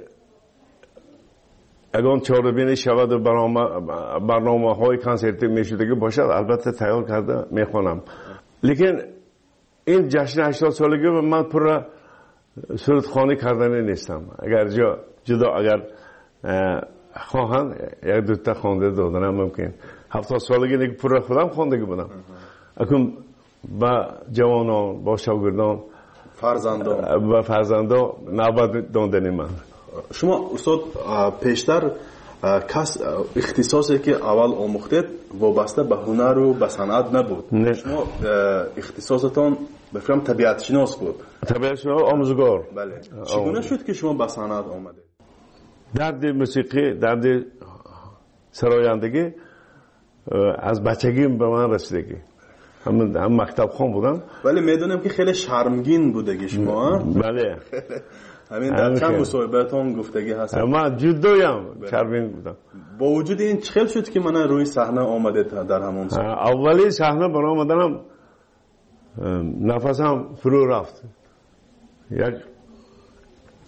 اگه چهاربینی شود و برنامه های کنسرتی میشدگی باشد البته تیار کرده میخوانم. لیکن این جشن 80 سالگی من پر سرودخوانی کردنی نیستم. اگر جدا اگر خواهند یک دوتا خوانده دادنم ممکن. 70 سالگی دیگه پر خودم خواندگی بودم. اکنون با جوانان با شاگردان فرزندان نوبت دادنی من. شما استاد پیشتر اختصاصی که اول آموختید وابسته به هنر و به صنعت نبود. شما اختصاصتان بفرم طبیعت شناس بود. طبیعت شناس آموزگار. بله. چگونه شد که شما به صنعت آمدید؟ درد موسیقی، درد سرایندگی از بچگیم به من رسیدگی. هم مکتب خوان بودم. ولی میدونم که خیلی شرمگین بودگی شما. بله. همین در چند مصاحبه‌تون گفتگی هست. من جدویم شرمگین بودم. با وجود این چخیل شد که من روی صحنه آمده در همون سال. اولی صحنه برآمدنم نفسم فرو رفت. یک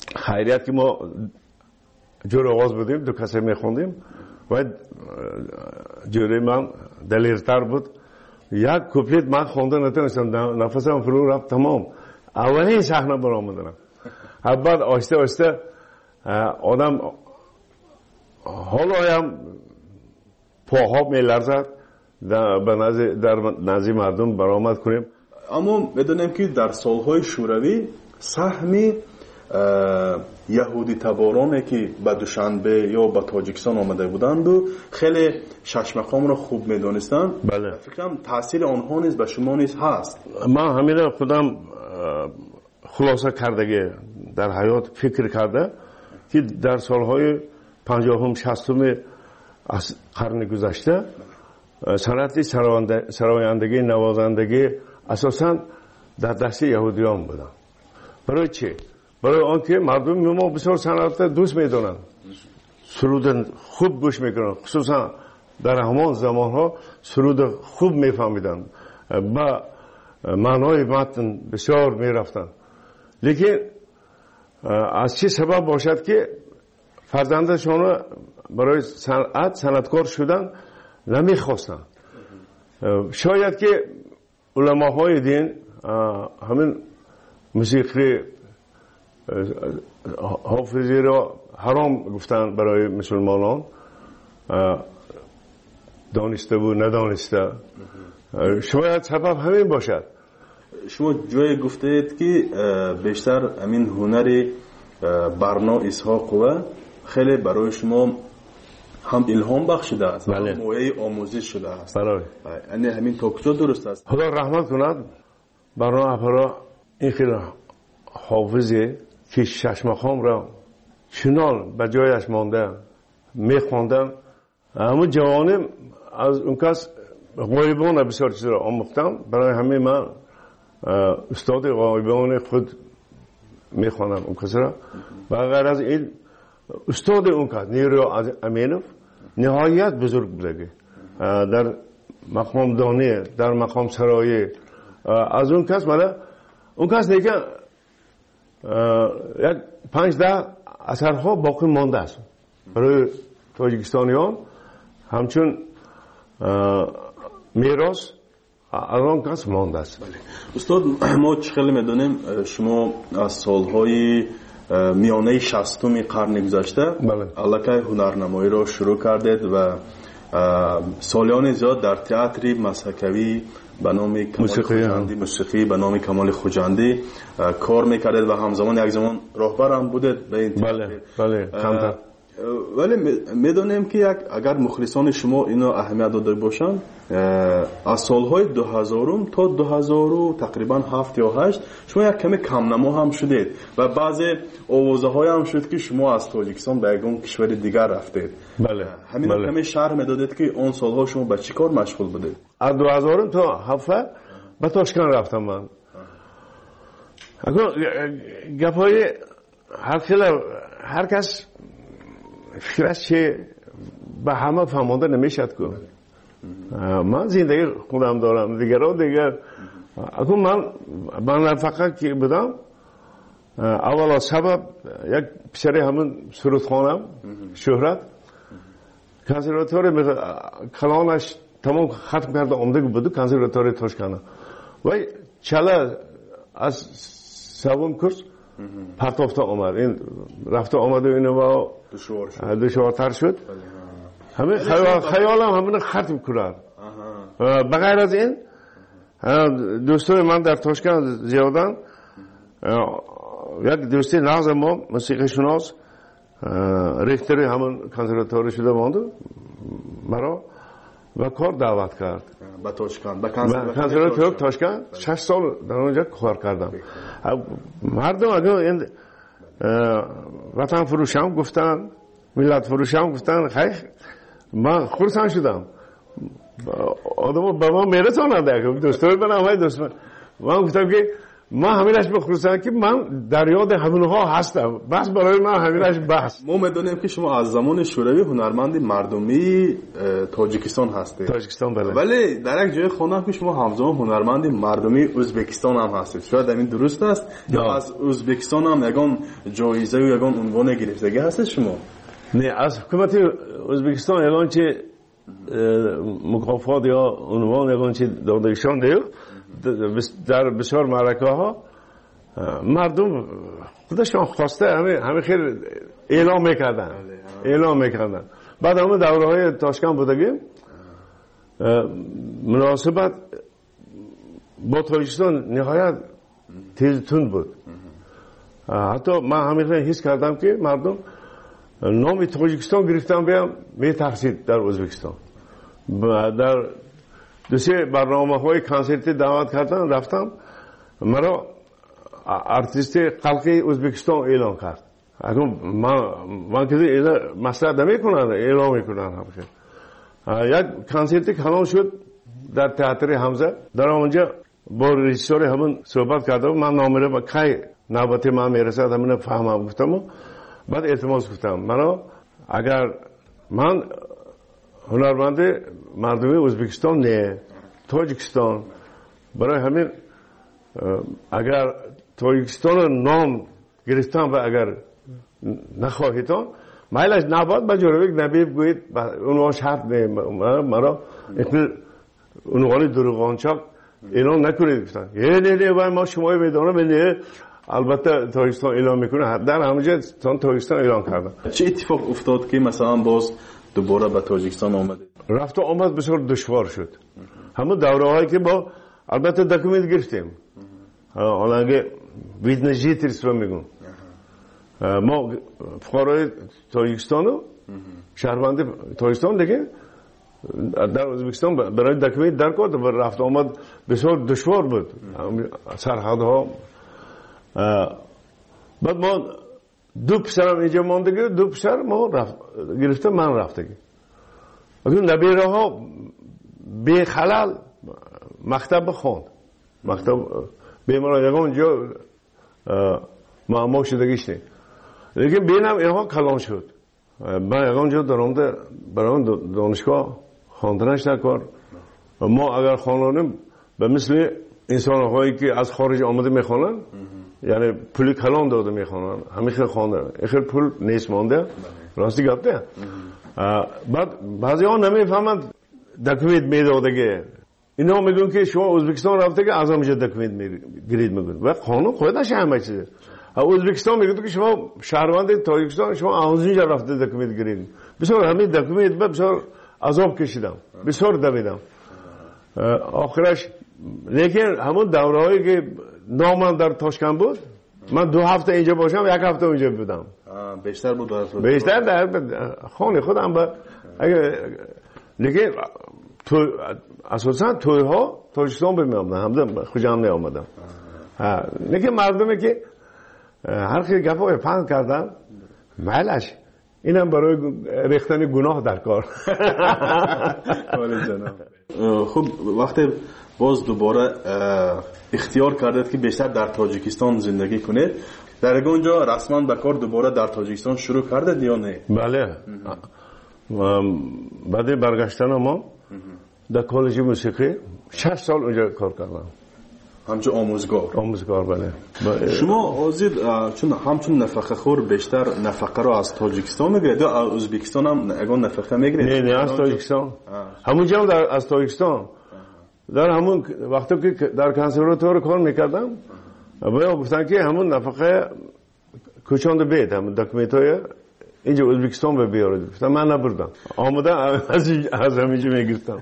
خیریت که ما جور آغاز بودیم، دو کسی میخوندیم و جوری من دلیرتر بود. یک کوپلیت من خونده نتونستم، نفسم فرو رفت تمام. اولین صحنه برآمدم. بعد آهسته آهسته آدم حالا هم پاها میلرزد در نزد مردم برآمد کنیم. اما بدونیم که در سالهای شوروی سهم یهودی تبارانی که به دوشنبه یا به تاجیکستان آمده بودند و خیلی شش مقام را خوب میدونستند. بله. فکرم تاثیر آنها نیز به شما نیز هست. من همین را خودم خلاصه کردگی در حیات فکر کرده که در سالهای 50 60 از قرن گذشته صنعت سرایندگی نوازندگی اساساً در دست یهودیان بودن. برای چی؟ برای آنکه مردم ما بسیار صنعت دوست میدونن، سرود خوب گوش میکنن، خصوصا در همان زمان ها سرود خوب میفهمیدن، با معنای متن بسیار میرفتن. لیکن از چه سبب باشد که فرزندشان برای صنعتکار شدن نمیخواستن؟ شاید که علماهای دین همین موسیقی حافظی را حرام گفتن برای مسلمانان، دانسته و ندانسته. شاید سبب همین باشد. شما جای گفتید که بیشتر همین هنر برنا اسحاق و خیلی برای شما هم الهام بخشیده است، بله. هم موعظه آموزش شده است. یعنی همین تا کجا درست است؟ خدا رحمت کند برنا اپرا این خیلی حافظی که شش مقام را چنان به جایش مانده میخواندن. اما جوانم از اون کس غایبانه بسیار چیز را آموختم. برای همه من استاد غایبان خود میخوانم اون کس را. و غیر از این استاد اون کس نیرو امینوف نهایت بزرگ بوده در مقام دانی، در مقام سرایی. از اون کس من اون کس دیگه یک 5-10 اثرها باقی مانده است برای تاجیکستانیان، همچون میراث از آن کس مانده است. استاد ما خیلی میدونیم شما از سالهای میانه 60 قرن گذشته الکی هنرنمایی را شروع کردید و سالیان زیاد در تئاتر مسحکوی به نام کمال خوجندی، موسیقی به نام کمال خوجندی کار میکردید و همزمان یک زمان راهبر هم بودید به این بله بله کمتر. ولی میدونیم که اگر مخلصان شما اینو اهمیت داده باشن، از سالهای 2000 تا 2000 تقریبا 7 یا 8 شما یک کمی کم نما هم شدید و بعضی آوازه های هم شد که شما از تاجیکستان به یک کشور دیگر رفتید. بله همین بله. کمی شرح میدادید که اون سالها شما به چی کار مشغول بودید؟ از 2000 تا 7 به تاشکند رفتم من. گپای هر کس فکرش چه به همه فهمانده نمیشد کنه. من زندگی خودم دارم، دیگر اکنون من فقط که بودم اولا سبب یک پسری همون سرودخانم شهرت کنسرواتوری کلانش تمام ختم کرده آمده بود کنسرواتوری تاشکند و چله از سوم کورس پرتافته آمد. این رفته آمده اینو دشوارتر شد. همین خیالم همین ختم کرد. بغیر از این دوستای من در تاشکند زیادن. یک دوستی نغز ما موسیقی شناس ریختری همون کنسرواتوری شده مانده مرا و کار دعوت کرد به تاشکند، به کنسرواتوری تاشکند. 6 سال در اونجا کار کردم. مردم اگر این وطن فروشم گفتن، ملت فروشم گفتن، خیلی من خورسان شدم. آدم با من میرسانند دوستای من همه دوست من گفتم که ما همینش بخصوصا که من در یاد همونها هستم، بس برای من همینش بس. ما میدونیم که شما از زمان شوروی هنرمند مردمی تاجیکستان هستید. تاجیکستان بله. ولی در یک جای خوندم که شما همزمان هنرمند مردمی ازبکستان هم هستید. شاید این درست است یا از ازبکستان هم یگان جایزه و یگان عنوان گرفتگی هستید شما؟ نه، از حکومت ازبکستان یگان چه مکافات یا عنوان یگان چه دادهشان دیو در بسیار معرکه ها مردم خودشان خواسته همه خیر اعلام میکردن. بعد همه دوره های تاشکند بودگیم مناسبت با تاجیکستان نهایت تند بود. حتی من همیشه حس کردم که مردم نام تاجیکستان گرفتن بیام می تحصیل در ازبکستان. در دو سه برنامه‌های کنسرتی دعوت کردن، رفتم، مرا ارتیست خلقی ازبکستان اعلام کرد. اگر من که مسئله نمی‌کنن اعلام می‌کنن همشه. یک کنسرتی کلان شد در تئاتر حمزه. در اونجا با رژیسور همون صحبت کردم، من نامره با کی نوبت من میرسد همون فهمم گفتم. بعد التماس گفتم مرا اگر من هنرمند مردمی ازبکستان نه تاجیکستان، برای همین اگر تاجیکستان نام گرفتم و اگر نخواهیدان مایلش نباد با جورویک نبی بگویید اونوان شرط نه مرا اونوانی دروغانچاک اعلام نکنید گفتن نه باید ما شمایی میدانم نه البته تاجیکستان اعلام میکنه. در همونجا تاجیکستان اعلام کردن. چه اتفاق افتاد که مثلا باز دوباره به تاجیکستان آمدید؟ رفت و آمد بسیار دشوار شد. همون دوره هایی که با البته دکومنت گرفتیم، حالا اگه ویدنجی تریس رو میگم ما فقرای تاجیکستان و شهروند تاجیکستان دیگه در ازبکستان برای دکومنت در کرد و رفت آمد بسیار دشوار بود سرحدها. بعد ما دو پسرم اینجا ماندگی، دو پسر ما گرفته من رفتگی. اگر نبیره ها به خلال مکتب خواند، مکتب بیماران یکم اونجا معما شدگیش نه، لیکن بینم اینها کلان شد. من یکم اونجا درآمده برای دانشگاه خواندنش نکرد. ما اگر خوانیم به مثل انسان هایی که از خارج آمده میخوانن، یعنی پولی کلان داده میخوانن، همیشه خوانده اخیر پول نیست مانده، راستی گفته. بعد بعضی ها نمیفهمند دکومنت میدادگی. اینا میگن که شما ازبکستان رفته که از همینجا دکومنت گرید میگن و قانون خودش همه چیزه. ازبکستان میگه که شما شهروند تاجیکستان شما از اینجا رفته دکومنت گرید. بسیار همین دکومنت بسیار عذاب کشیدم، بسیار دویدم. آخرش لیکن همون دورهایی که نامم در تاشکند بود، من 2 هفته اینجا باشم 1 هفته اونجا بودم. بیشتر بود بیشتر در خانه خودم با لیکن اساسا توی ها تاجیکستان بمیامدن همده خوشم نیامدم. لیکن مردمی که هر خیلی گفای پند کردن مالش اینم برای ریختن گناه در کار. خب وقتی باز دوباره اختیار کردید که بیشتر در تاجیکستان زندگی کنید، در اونجا رسما به کار دوباره در تاجیکستان شروع کردید یا نه؟ بله. بعد برگشتن ما در کالج موسیقی 6 سال اونجا کار کردم. همچون آموزگار بله. شما آزید چون همچون نفقه خور بیشتر نفقه رو از تاجیکستان میگیرید یا از ازبکستان هم اگه نفقه میگیرید؟ نه از تاجیکستان. همونجا هم از تاجیکستان. در همون وقتی که در کنسرواتوار کار میکردم باید گفتن که همون نفقه کوچاند بید، همون دکومنتای اینجا ازبکستان به بیارید. گفتم من نبردم، آمده از همینجا میگرفتم.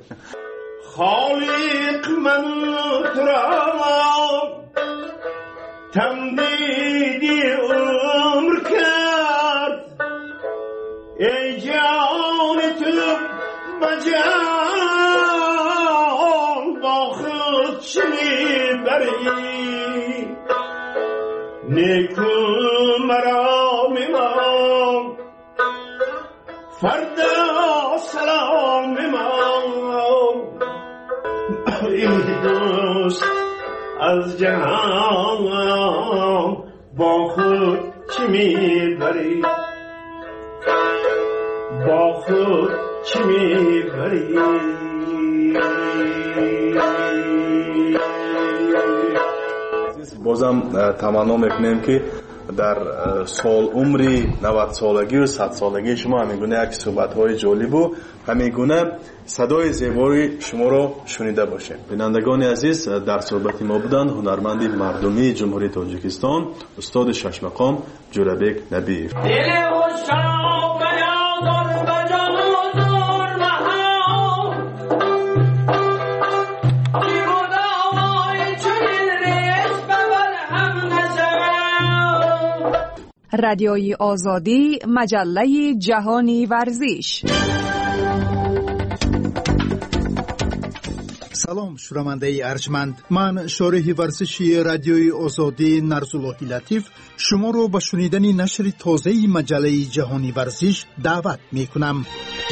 خالق من ترام تمدیدی عمر کرد، ای جان تو بجان با خود چه میبری، نیکو مرا میمان فردا سلام میمان. ای دوست از جهان با خود چی میبری با خود چی میبری بازم تمنا میکنیم که در سال عمری 90 سالگی و 100 سالگی شما همینگونه یک صحبت‌های جالب و همینگونه صدای زیبای شما را شنیده باشیم. بینندگان عزیز، در صحبت ما بودند هنرمند مردمی جمهوری تاجیکستان استاد شش مقام جورابک نبیف. رادیوی آزادی، مجله جهانی ورزش. سلام شنونده ارجمند، من شارح ورزشی رادیوی آزادی نرزالله لطیف شما رو به شنیدن نشر تازه مجله جهانی ورزش دعوت می کنم.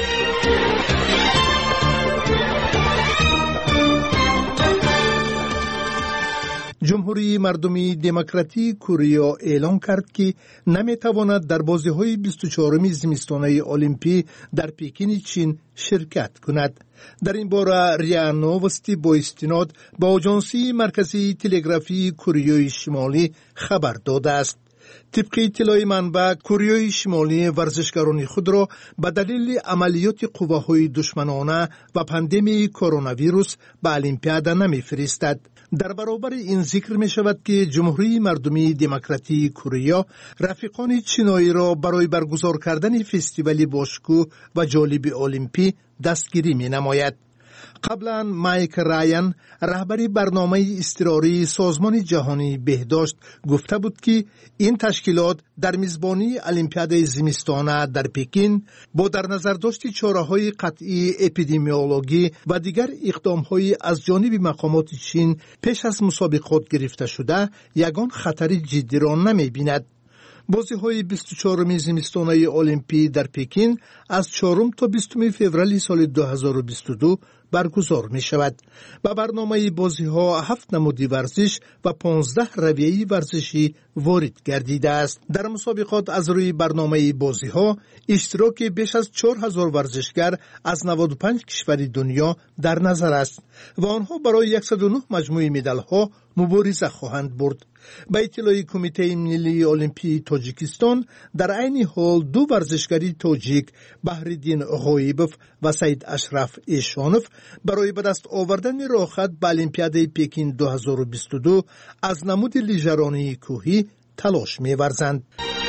جمهوری مردمی دموکراتیک کره اعلام کرد که نمیتواند در بازی‌های 24 زمستانه المپی در پکین چین شرکت کند. در این باره ریا نووستی با استناد به آژانسی مرکزی تلگرافی کره شمالی خبر داده است. طبق اطلاع منبع، کره شمالی ورزشکاران خود را به دلیل عملیات قواهای دشمنانه و پاندمی کرونا ویروس به المپیاد نمی‌فرستد. در برابر این ذکر می شود که جمهوری مردمی دموکراتیک کره رفیقان چینایی را برای برگزار کردن فستیوال باشکوه و جالب المپی دستگیری می نماید. قبلا مایک رایان رهبر برنامه اضطراری سازمان جهانی بهداشت گفته بود که این تشکیلات در میزبانی المپیاد زمستانه در پکین با در نظر داشت چاره‌های قطعی اپیدمیولوژی و دیگر اقدام‌های از جانب مقامات چین پیش از مسابقات گرفته شده یگان خطر جدی را نمی‌بیند. بازی‌های 24 زمستانه المپی در پکین از 4 تا 20 فوریه سال 2022 برگزار می شود. با برنامه بازی‌ها 7 نمودی ورزش و 15 رویه ورزشی وارد گردیده است. در مسابقات از روی برنامه بازی‌ها اشتراک بیش از 4000 ورزشگر از 95 کشور دنیا در نظر است و آنها برای 109 مجموعه مدال‌ها مبارزه خواهند برد. با اطلاع کمیته ملی المپی تاجیکستان در عین حال دو ورزشگری تاجیک بهرالدین غایبوف و سید اشرف ایشانوف برای به دست آوردن راحت به المپیاد پکین 2022 از نمود لیژرانی کوهی تلاش می‌ورزند.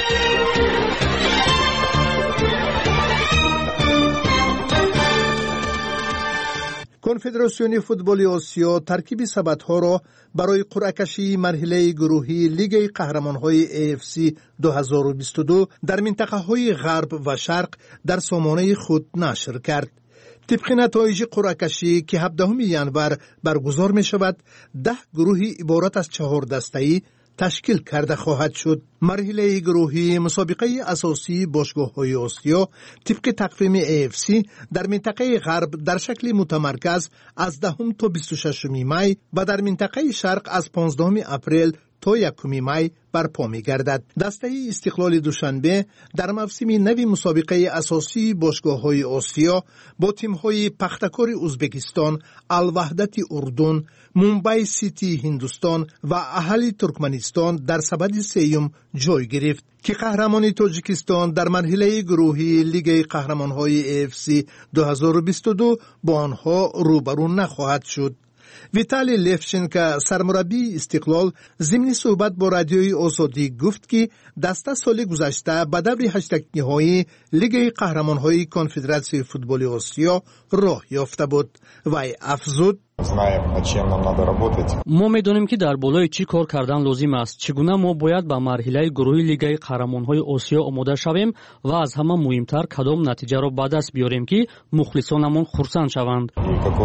کنفدراسیون فوتبال آسیا ترکیب سبدها را برای قرعه کشی مرحله گروهی لیگ قهرمان‌های AFC 2022 در منطقه‌های غرب و شرق در سامانه خود نشر کرد. طبق نتایج قرعه کشی که 17 ینور برگزار می شود، 10 گروهی عبارت از 4 دسته‌ای تشکیل کرده خواهد شد. مرحله گروهی مسابقه اساسی باشگاه‌های آسیا طبق تقویم AFC در منطقه غرب در شکل متمرکز از 10 تا 26 می و در منطقه شرق از 15 اپریل تا 1 می برپا می گردد. دسته استقلال دوشنبه در موسم نوی مسابقه اساسی باشگاه‌های آسیا با تیم‌های پختکار ازبکستان، الوحدت اردن، مومبای سیتی هندوستان و اهلی ترکمنستان در سبد سیوم جای گرفت که قهرمان تاجیکستان در مرحله گروهی لیگ قهرمان‌های AFC 2022 با آنها روبرو نخواهد شد. ویتالی لیفچنکو سرمربی استقلال ضمن صحبت با رادیوی آزادی گفت که دسته سال گذشته به دور هشتگ‌نهایی لیگ قهرمان‌های کنفدراسیون فوتبال آسیا راه یافته بود و افزود: ما می‌دانیم که در بالای چی کار کردن لازم است. چگونه ما باید به مرحله گروهی لیگ قهرمان‌های آسیا آماده شویم و از همه مهمتر کدام نتیجه را به دست بیاریم که مخلصانمان خرسند شوند.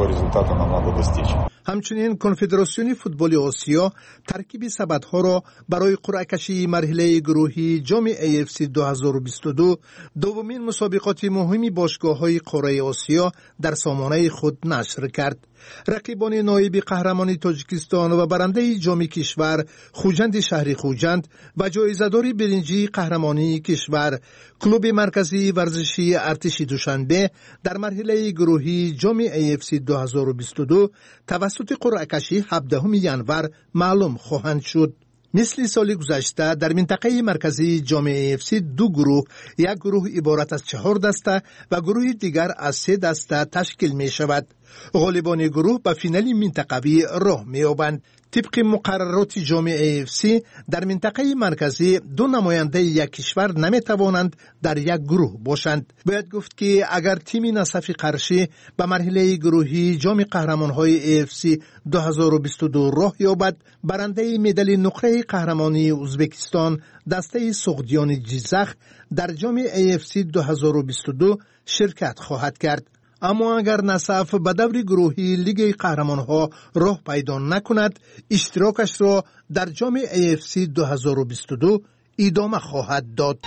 همچنین کنفدراسیون فوتبال آسیا ترکیب سبدها را برای قرعه کشی مرحله گروهی جام AFC 2022 دومین مسابقات مهمی باشگاه‌های قاره آسیا در سامانه خود نشر کرد. رقیب رقیبان نایب قهرمان تاجیکستان و برنده جام کشور خوجند شهری خوجند و جایزه‌دار برنجی قهرمانی کشور کلوب مرکزی ورزشی ارتش دوشنبه در مرحله گروهی جام AFC 2022 توسط قرعه کشی 17 ینور معلوم خواهند شد. مثل سال گذشته در منطقه مرکزی جام AFC دو گروه، یک گروه عبارت از 4 دسته و گروه دیگر از 3 دسته تشکیل می شود. غالبان گروه به فینال منطقوی راه می یابند. طبق مقررات جام AFC در منطقه مرکزی دو نماینده یک کشور نمی توانند در یک گروه باشند. باید گفت که اگر تیم نصف قرشی به مرحله گروهی جام قهرمان‌های AFC 2022 راه یابد، برنده مدال نقره قهرمانی ازبکستان دسته سغدیان جیزخ در جام AFC 2022 شرکت خواهد کرد. اما اگر نصف به دور گروهی لیگ قهرمان‌ها راه پیدا نکند، اشتراکش را در جام AFC 2022 ادامه خواهد داد.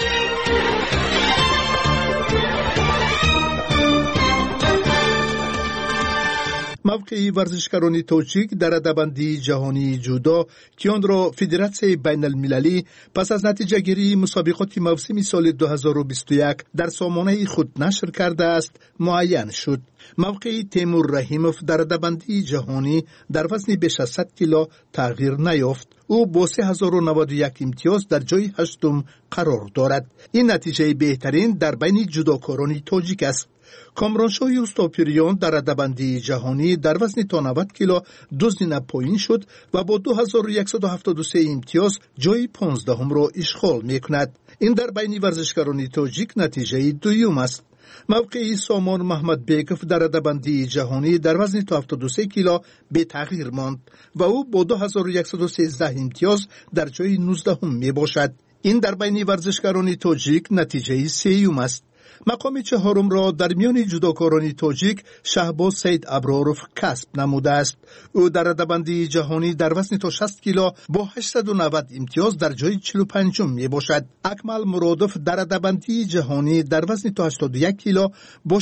موقعی ورزشکاران تاجیک در رده‌بندی جهانی جودو که آن را فدراسیون بین المللی پس از نتیجه گیری مسابقات موسم سال 2021 در سامانه خود نشر کرده است معین شد. موقعی تیمور رحیموف در رده‌بندی جهانی در وزن بیش از 100 کیلو تغییر نیافت. او با 3091 امتیاز در جای 8 قرار دارد. این نتیجه بهترین در بین جودوکاران تاجیک است. کامرانشاه اوستاپیریان در رده‌بندی جهانی در وزن تا 90 کیلو 2 زینه پایین شد و با 2173 امتیاز جای 15 را اشغال می‌کند. این در بین ورزشکاران تاجیک نتیجه دوم است. موقعی سامان محمد بیکوف در رده‌بندی جهانی در وزن تا 73 کیلو به تغییر ماند و او با 2113 امتیاز در جای 19 می باشد. این در بین ورزشکاران تاجیک نتیجه سوم است. مقام چهارم را در میان جودوکاران تاجیک شهباز سید ابراروف کسب نموده است. او در رده‌بندی جهانی در وزن تا 60 کیلو با 890 امتیاز در جای 45 می باشد. اکمل مرادوف در رده‌بندی جهانی در وزن تا 81 کیلو با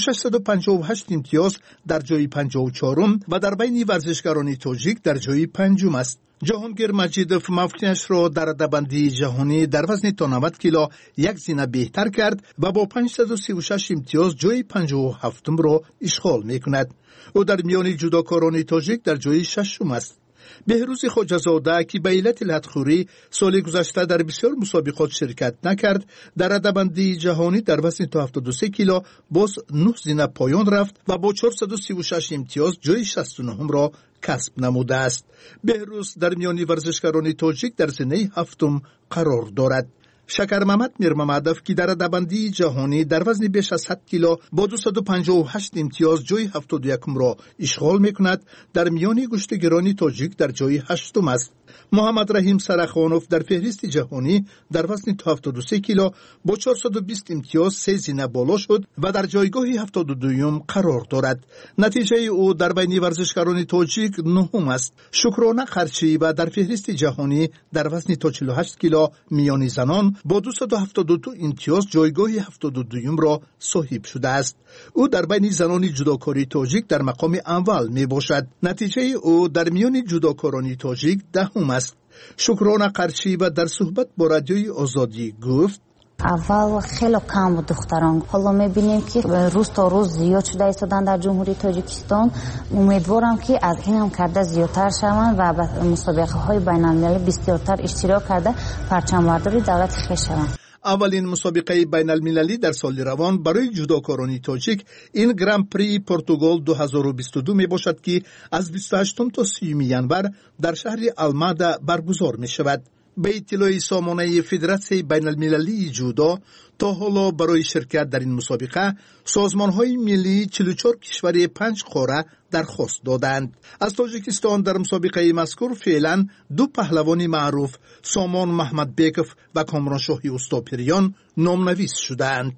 658 امتیاز در جای 54 و در بین ورزشکاران تاجیک در جای 5 است. جهانگیر مجیدوف موقعیش را در رده‌بندی جهانی در وزن تا 90 کیلو یک زینه بهتر کرد و با 536 امتیاز جای 57 را اشغال می‌کند. او در میان جودوکاران تاجیک در جای 6 است. بهروز خواجه‌زاده که به علت لطخوری سال گذشته در بسیار مسابقات شرکت نکرد، در رده‌بندی جهانی در وزن تا 73 کیلو باز 9 زینه پایان رفت و با 436 امتیاز جای 69 را کسب نموده است. بهروز در میان ورزشکاران تاجیک در زینه 7 قرار دارد. شکر محمد میرممدوف که در رده‌بندی جهانی در وزن بیش از 100 کیلو با 258 امتیاز جای 71 را اشغال می‌کند، در میان گشتگیران تاجیک در جای 8 است. محمد رحیم سرخانوف در فهرست جهانی در وزن 73 کیلو با 420 امتیاز 3 زینه بالا شد و در جایگاه 72 قرار دارد. نتیجه او در بین ورزشکاران تاجیک 9 است. شکرانه خرچی و در فهرست جهانی در وزن تا 48 کیلو میان زنان با 272 امتیاز جایگاه 72 را صاحب شده است. او در بین زنان جودوکاری تاجیک در مقام اول می باشد. نتیجه او در میان جودوکاران تاجیک 10 است. شکرانه قرچی و در صحبت با رادیوی آزادی گفت: اول خیلی کم بود دختران، حالا میبینیم که روز تا روز زیاد شده ایستادن در جمهوری تاجیکستان. امیدوارم که از این هم کرده زیادتر شوند و به مسابقه های بین المللی بسیارتر اشتراک کرده پرچم برداری دولت خویش شوند. اولین مسابقه بین المللی در سال روان برای جودوکاران تاجیک این گران پری پرتغال 2022 می باشد که از 28 تا 30 ینور در شهر المادا برگزار می شود. به اطلاع سامانه فدراسیون بین المللی جودو تا حالا برای شرکت در این مسابقه سازمان‌های ملی 44 کشور 5 قاره درخواست دادند. از تاجیکستان در مسابقه مذکور فعلا 2 پهلوان معروف سامان محمد بیکوف و کامرانشاه اوستاپیریان نامنویس شدند.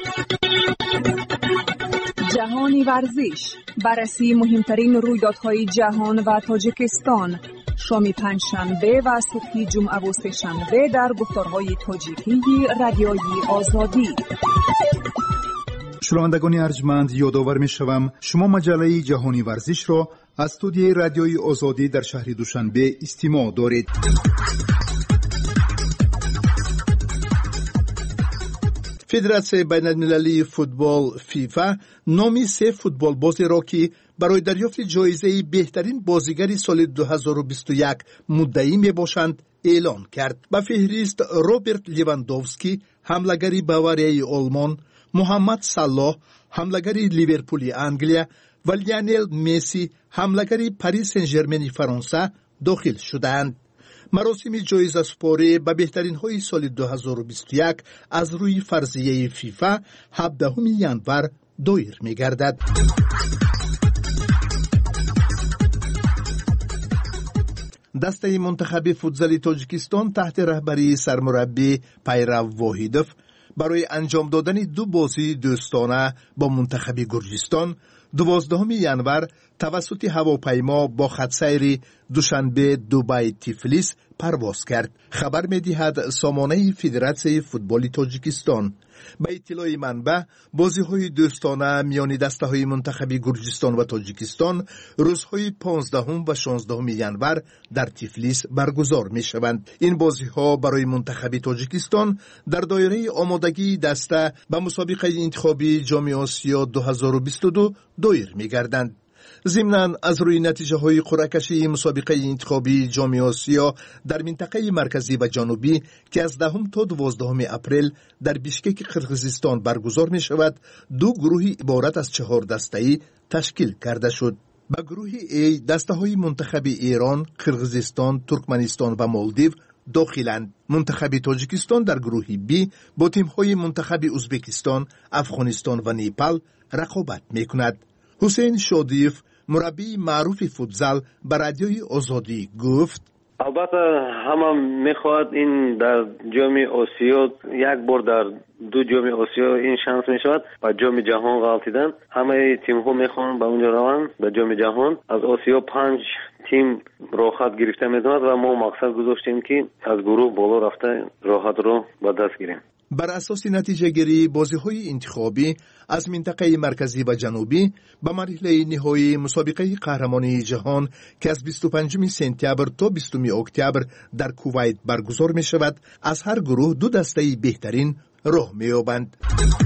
جهانی ورزش، بررسی مهمترین رویدادهای جهان و تاجیکستان، شام پنجشنبه و صبح جمعه و سه‌شنبه در گفتارهای تاجیکی رادیوی آزادی. شنوندگان ارجمند، یادآور می‌شوم شما مجله جهانی ورزش را از استودیوی رادیوی آزادی در شهر دوشنبه استماع دارید. فدراسیون بین المللی فوتبال فیفا نامی 3 فوتبال باز را که برای دریافت جایزه بهترین بازیگر سال 2021 مدعی می باشند اعلان کرد. به فهرست روبرت لیواندوفسکی حمله‌گر باواریای آلمان، محمد صلاح حمله‌گر لیورپول انگلیا و لیونل مسی حمله‌گر پاریس سن ژرمن فرانسه داخل شدند. مراسم جایزه سپاری به بهترین های سال 2021 از روی فرضیه فیفا 17 ژانویه دایر می گردد. دسته منتخب فوتزال تاجیکستان تحت رهبری سرمربی پیرو واحدوف برای انجام دادن 2 بازی دوستانه با منتخب گرجستان 12 ژانویه توسط هواپیما با خطسیر دوشنبه دبی تیفلیس پرواز کرد. خبر می‌دهد سامانه فدراسیون فوتبال تاجیکستان. به اطلاع منبع بازی‌های دوستانه میان دسته‌های منتخب گرجستان و تاجیکستان روزهای 15 و 16 ژانویه در تیفلیس برگزار می‌شوند. این بازی‌ها برای منتخب تاجیکستان در دایره آمادگی دسته به مسابقه انتخابی جام آسیا 2022 دایر می‌گردند. ضمناً از روی نتیجه های قرعه کشی مسابقه انتخابی جام آسیا در منطقه مرکزی و جنوبی که از 10 تا 12 اپریل در بیشکک قرقیزستان برگزار می شود 2 گروه عبارت از 4 دسته‌ای تشکیل کرده شد. به گروه A دسته های منتخب ایران، قرقیزستان، ترکمنستان و مالدیو داخلند. منتخب تاجیکستان در گروه B با تیم های منتخب ازبکستان، افغانستان و نیپال رقابت می کند. حسین شادیف مربی معروف فوتزال به رادیوی آزادی گفت البته همه میخواد این در جام آسیا یک بار در 2 جام آسیا این شانس میشود و جام جهان غلطیدن. همه تیم ها میخوان به اونجا روند به جام جهان. از آسیا 5 تیم راحت گرفته میتواند و ما مقصد گذاشتیم که از گروه بالا رفته راحت رو به دست گیریم. بر اساس نتیجه گیری بازی‌های انتخابی از منطقه مرکزی و جنوبی به مرحله نهایی مسابقه قهرمانی جهان که از 25 سپتامبر تا 20 اکتبر در کویت برگزار می شود از هر گروه 2 دسته بهترین راه می یابند.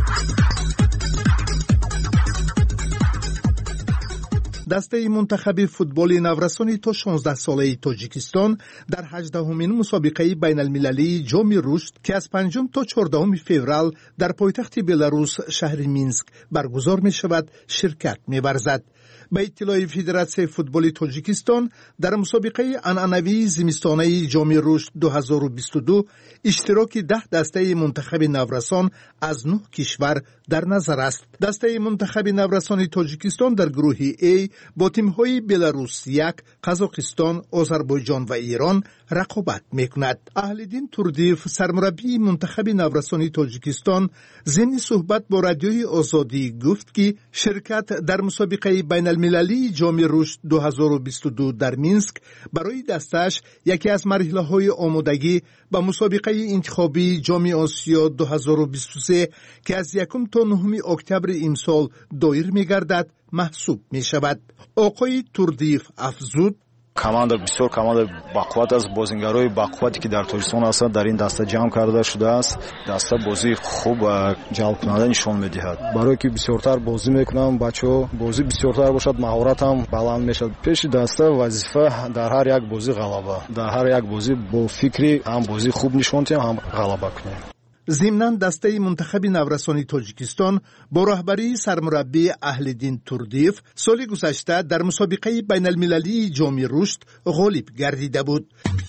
دسته منتخب فوتبال نورسانی تا 16 ساله تاجیکستان در 18مین مسابقه بین المللی جام رشد که از 5 تا 14 فوریه در پایتخت بلاروس شهر مینسک برگزار می شود شرکت می ورزد. به اطلاع فدراسیون فوتبال تاجیکستان در مسابقه عنعنوی زمستانه جام رشد 2022 اشتراک 10 دسته منتخب نورسان از 9 کشور در نظر است. دسته منتخب نورسان تاجیکستان در گروه A با تیم‌های بلاروس 1، قزاقستان، آذربایجان و ایران رقابت می‌کند. اهل‌دین توردیف سرمربی منتخب نورسان تاجیکستان ضمن صحبت با رادیوی آزادی گفت که شرکت در مسابقه بین المللی جام رشد 2022 در مینسک برای دستش یکی از مرحله‌های آمادگی به مسابقه انتخابی جام آسیا 2023 که از 1 تا 9 اکتبر امسال دایر می‌گردد محسوب می‌شود. آقای توردیف افزود команда бисёр команда бақувват аст. бозингарои бақуввате ки дар тоҷикистон ҳастанд дар ин даста ҷамъ карда шудааст. даста бозии хуб ва ҷалбкунанда нишон медиҳад. барое ки бисёртар бозӣ мекунанд бачаҳо бозӣ бисёртар бошад маҳоратам баланд мешавад. пеши даста вазифа дар ҳар як бозӣ ғалаба. дар ҳар як бозӣ бо фикри ҳам бозии хуб нишон диҳем ҳам ғалаба кунем. ضمناً دسته منتخب نورسان تاجیکستان با رهبری سرمربی اهل‌دین توردیف سال گذشته در مسابقه بین المللی جام رشد غالب گردیده بود.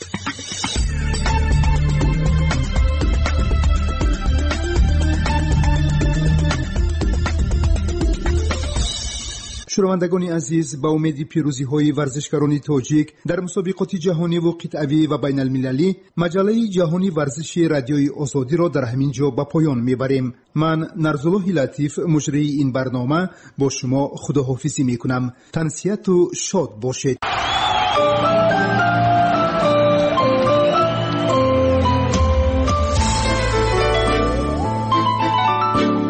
شنوندگان عزیز، با امید پیروزی های ورزشکاران تاجیک در مسابقات جهانی و قطعی و بین المللی مجله جهانی ورزش رادیوی آزادی را در همین جا به پایان میبریم. من نرزالله لطیف مجری این برنامه با شما خداحافظی میکنم. تنسیت و شاد باشید.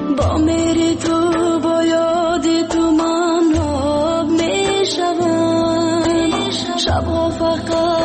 با یاد تو من آب می شوم. و فقط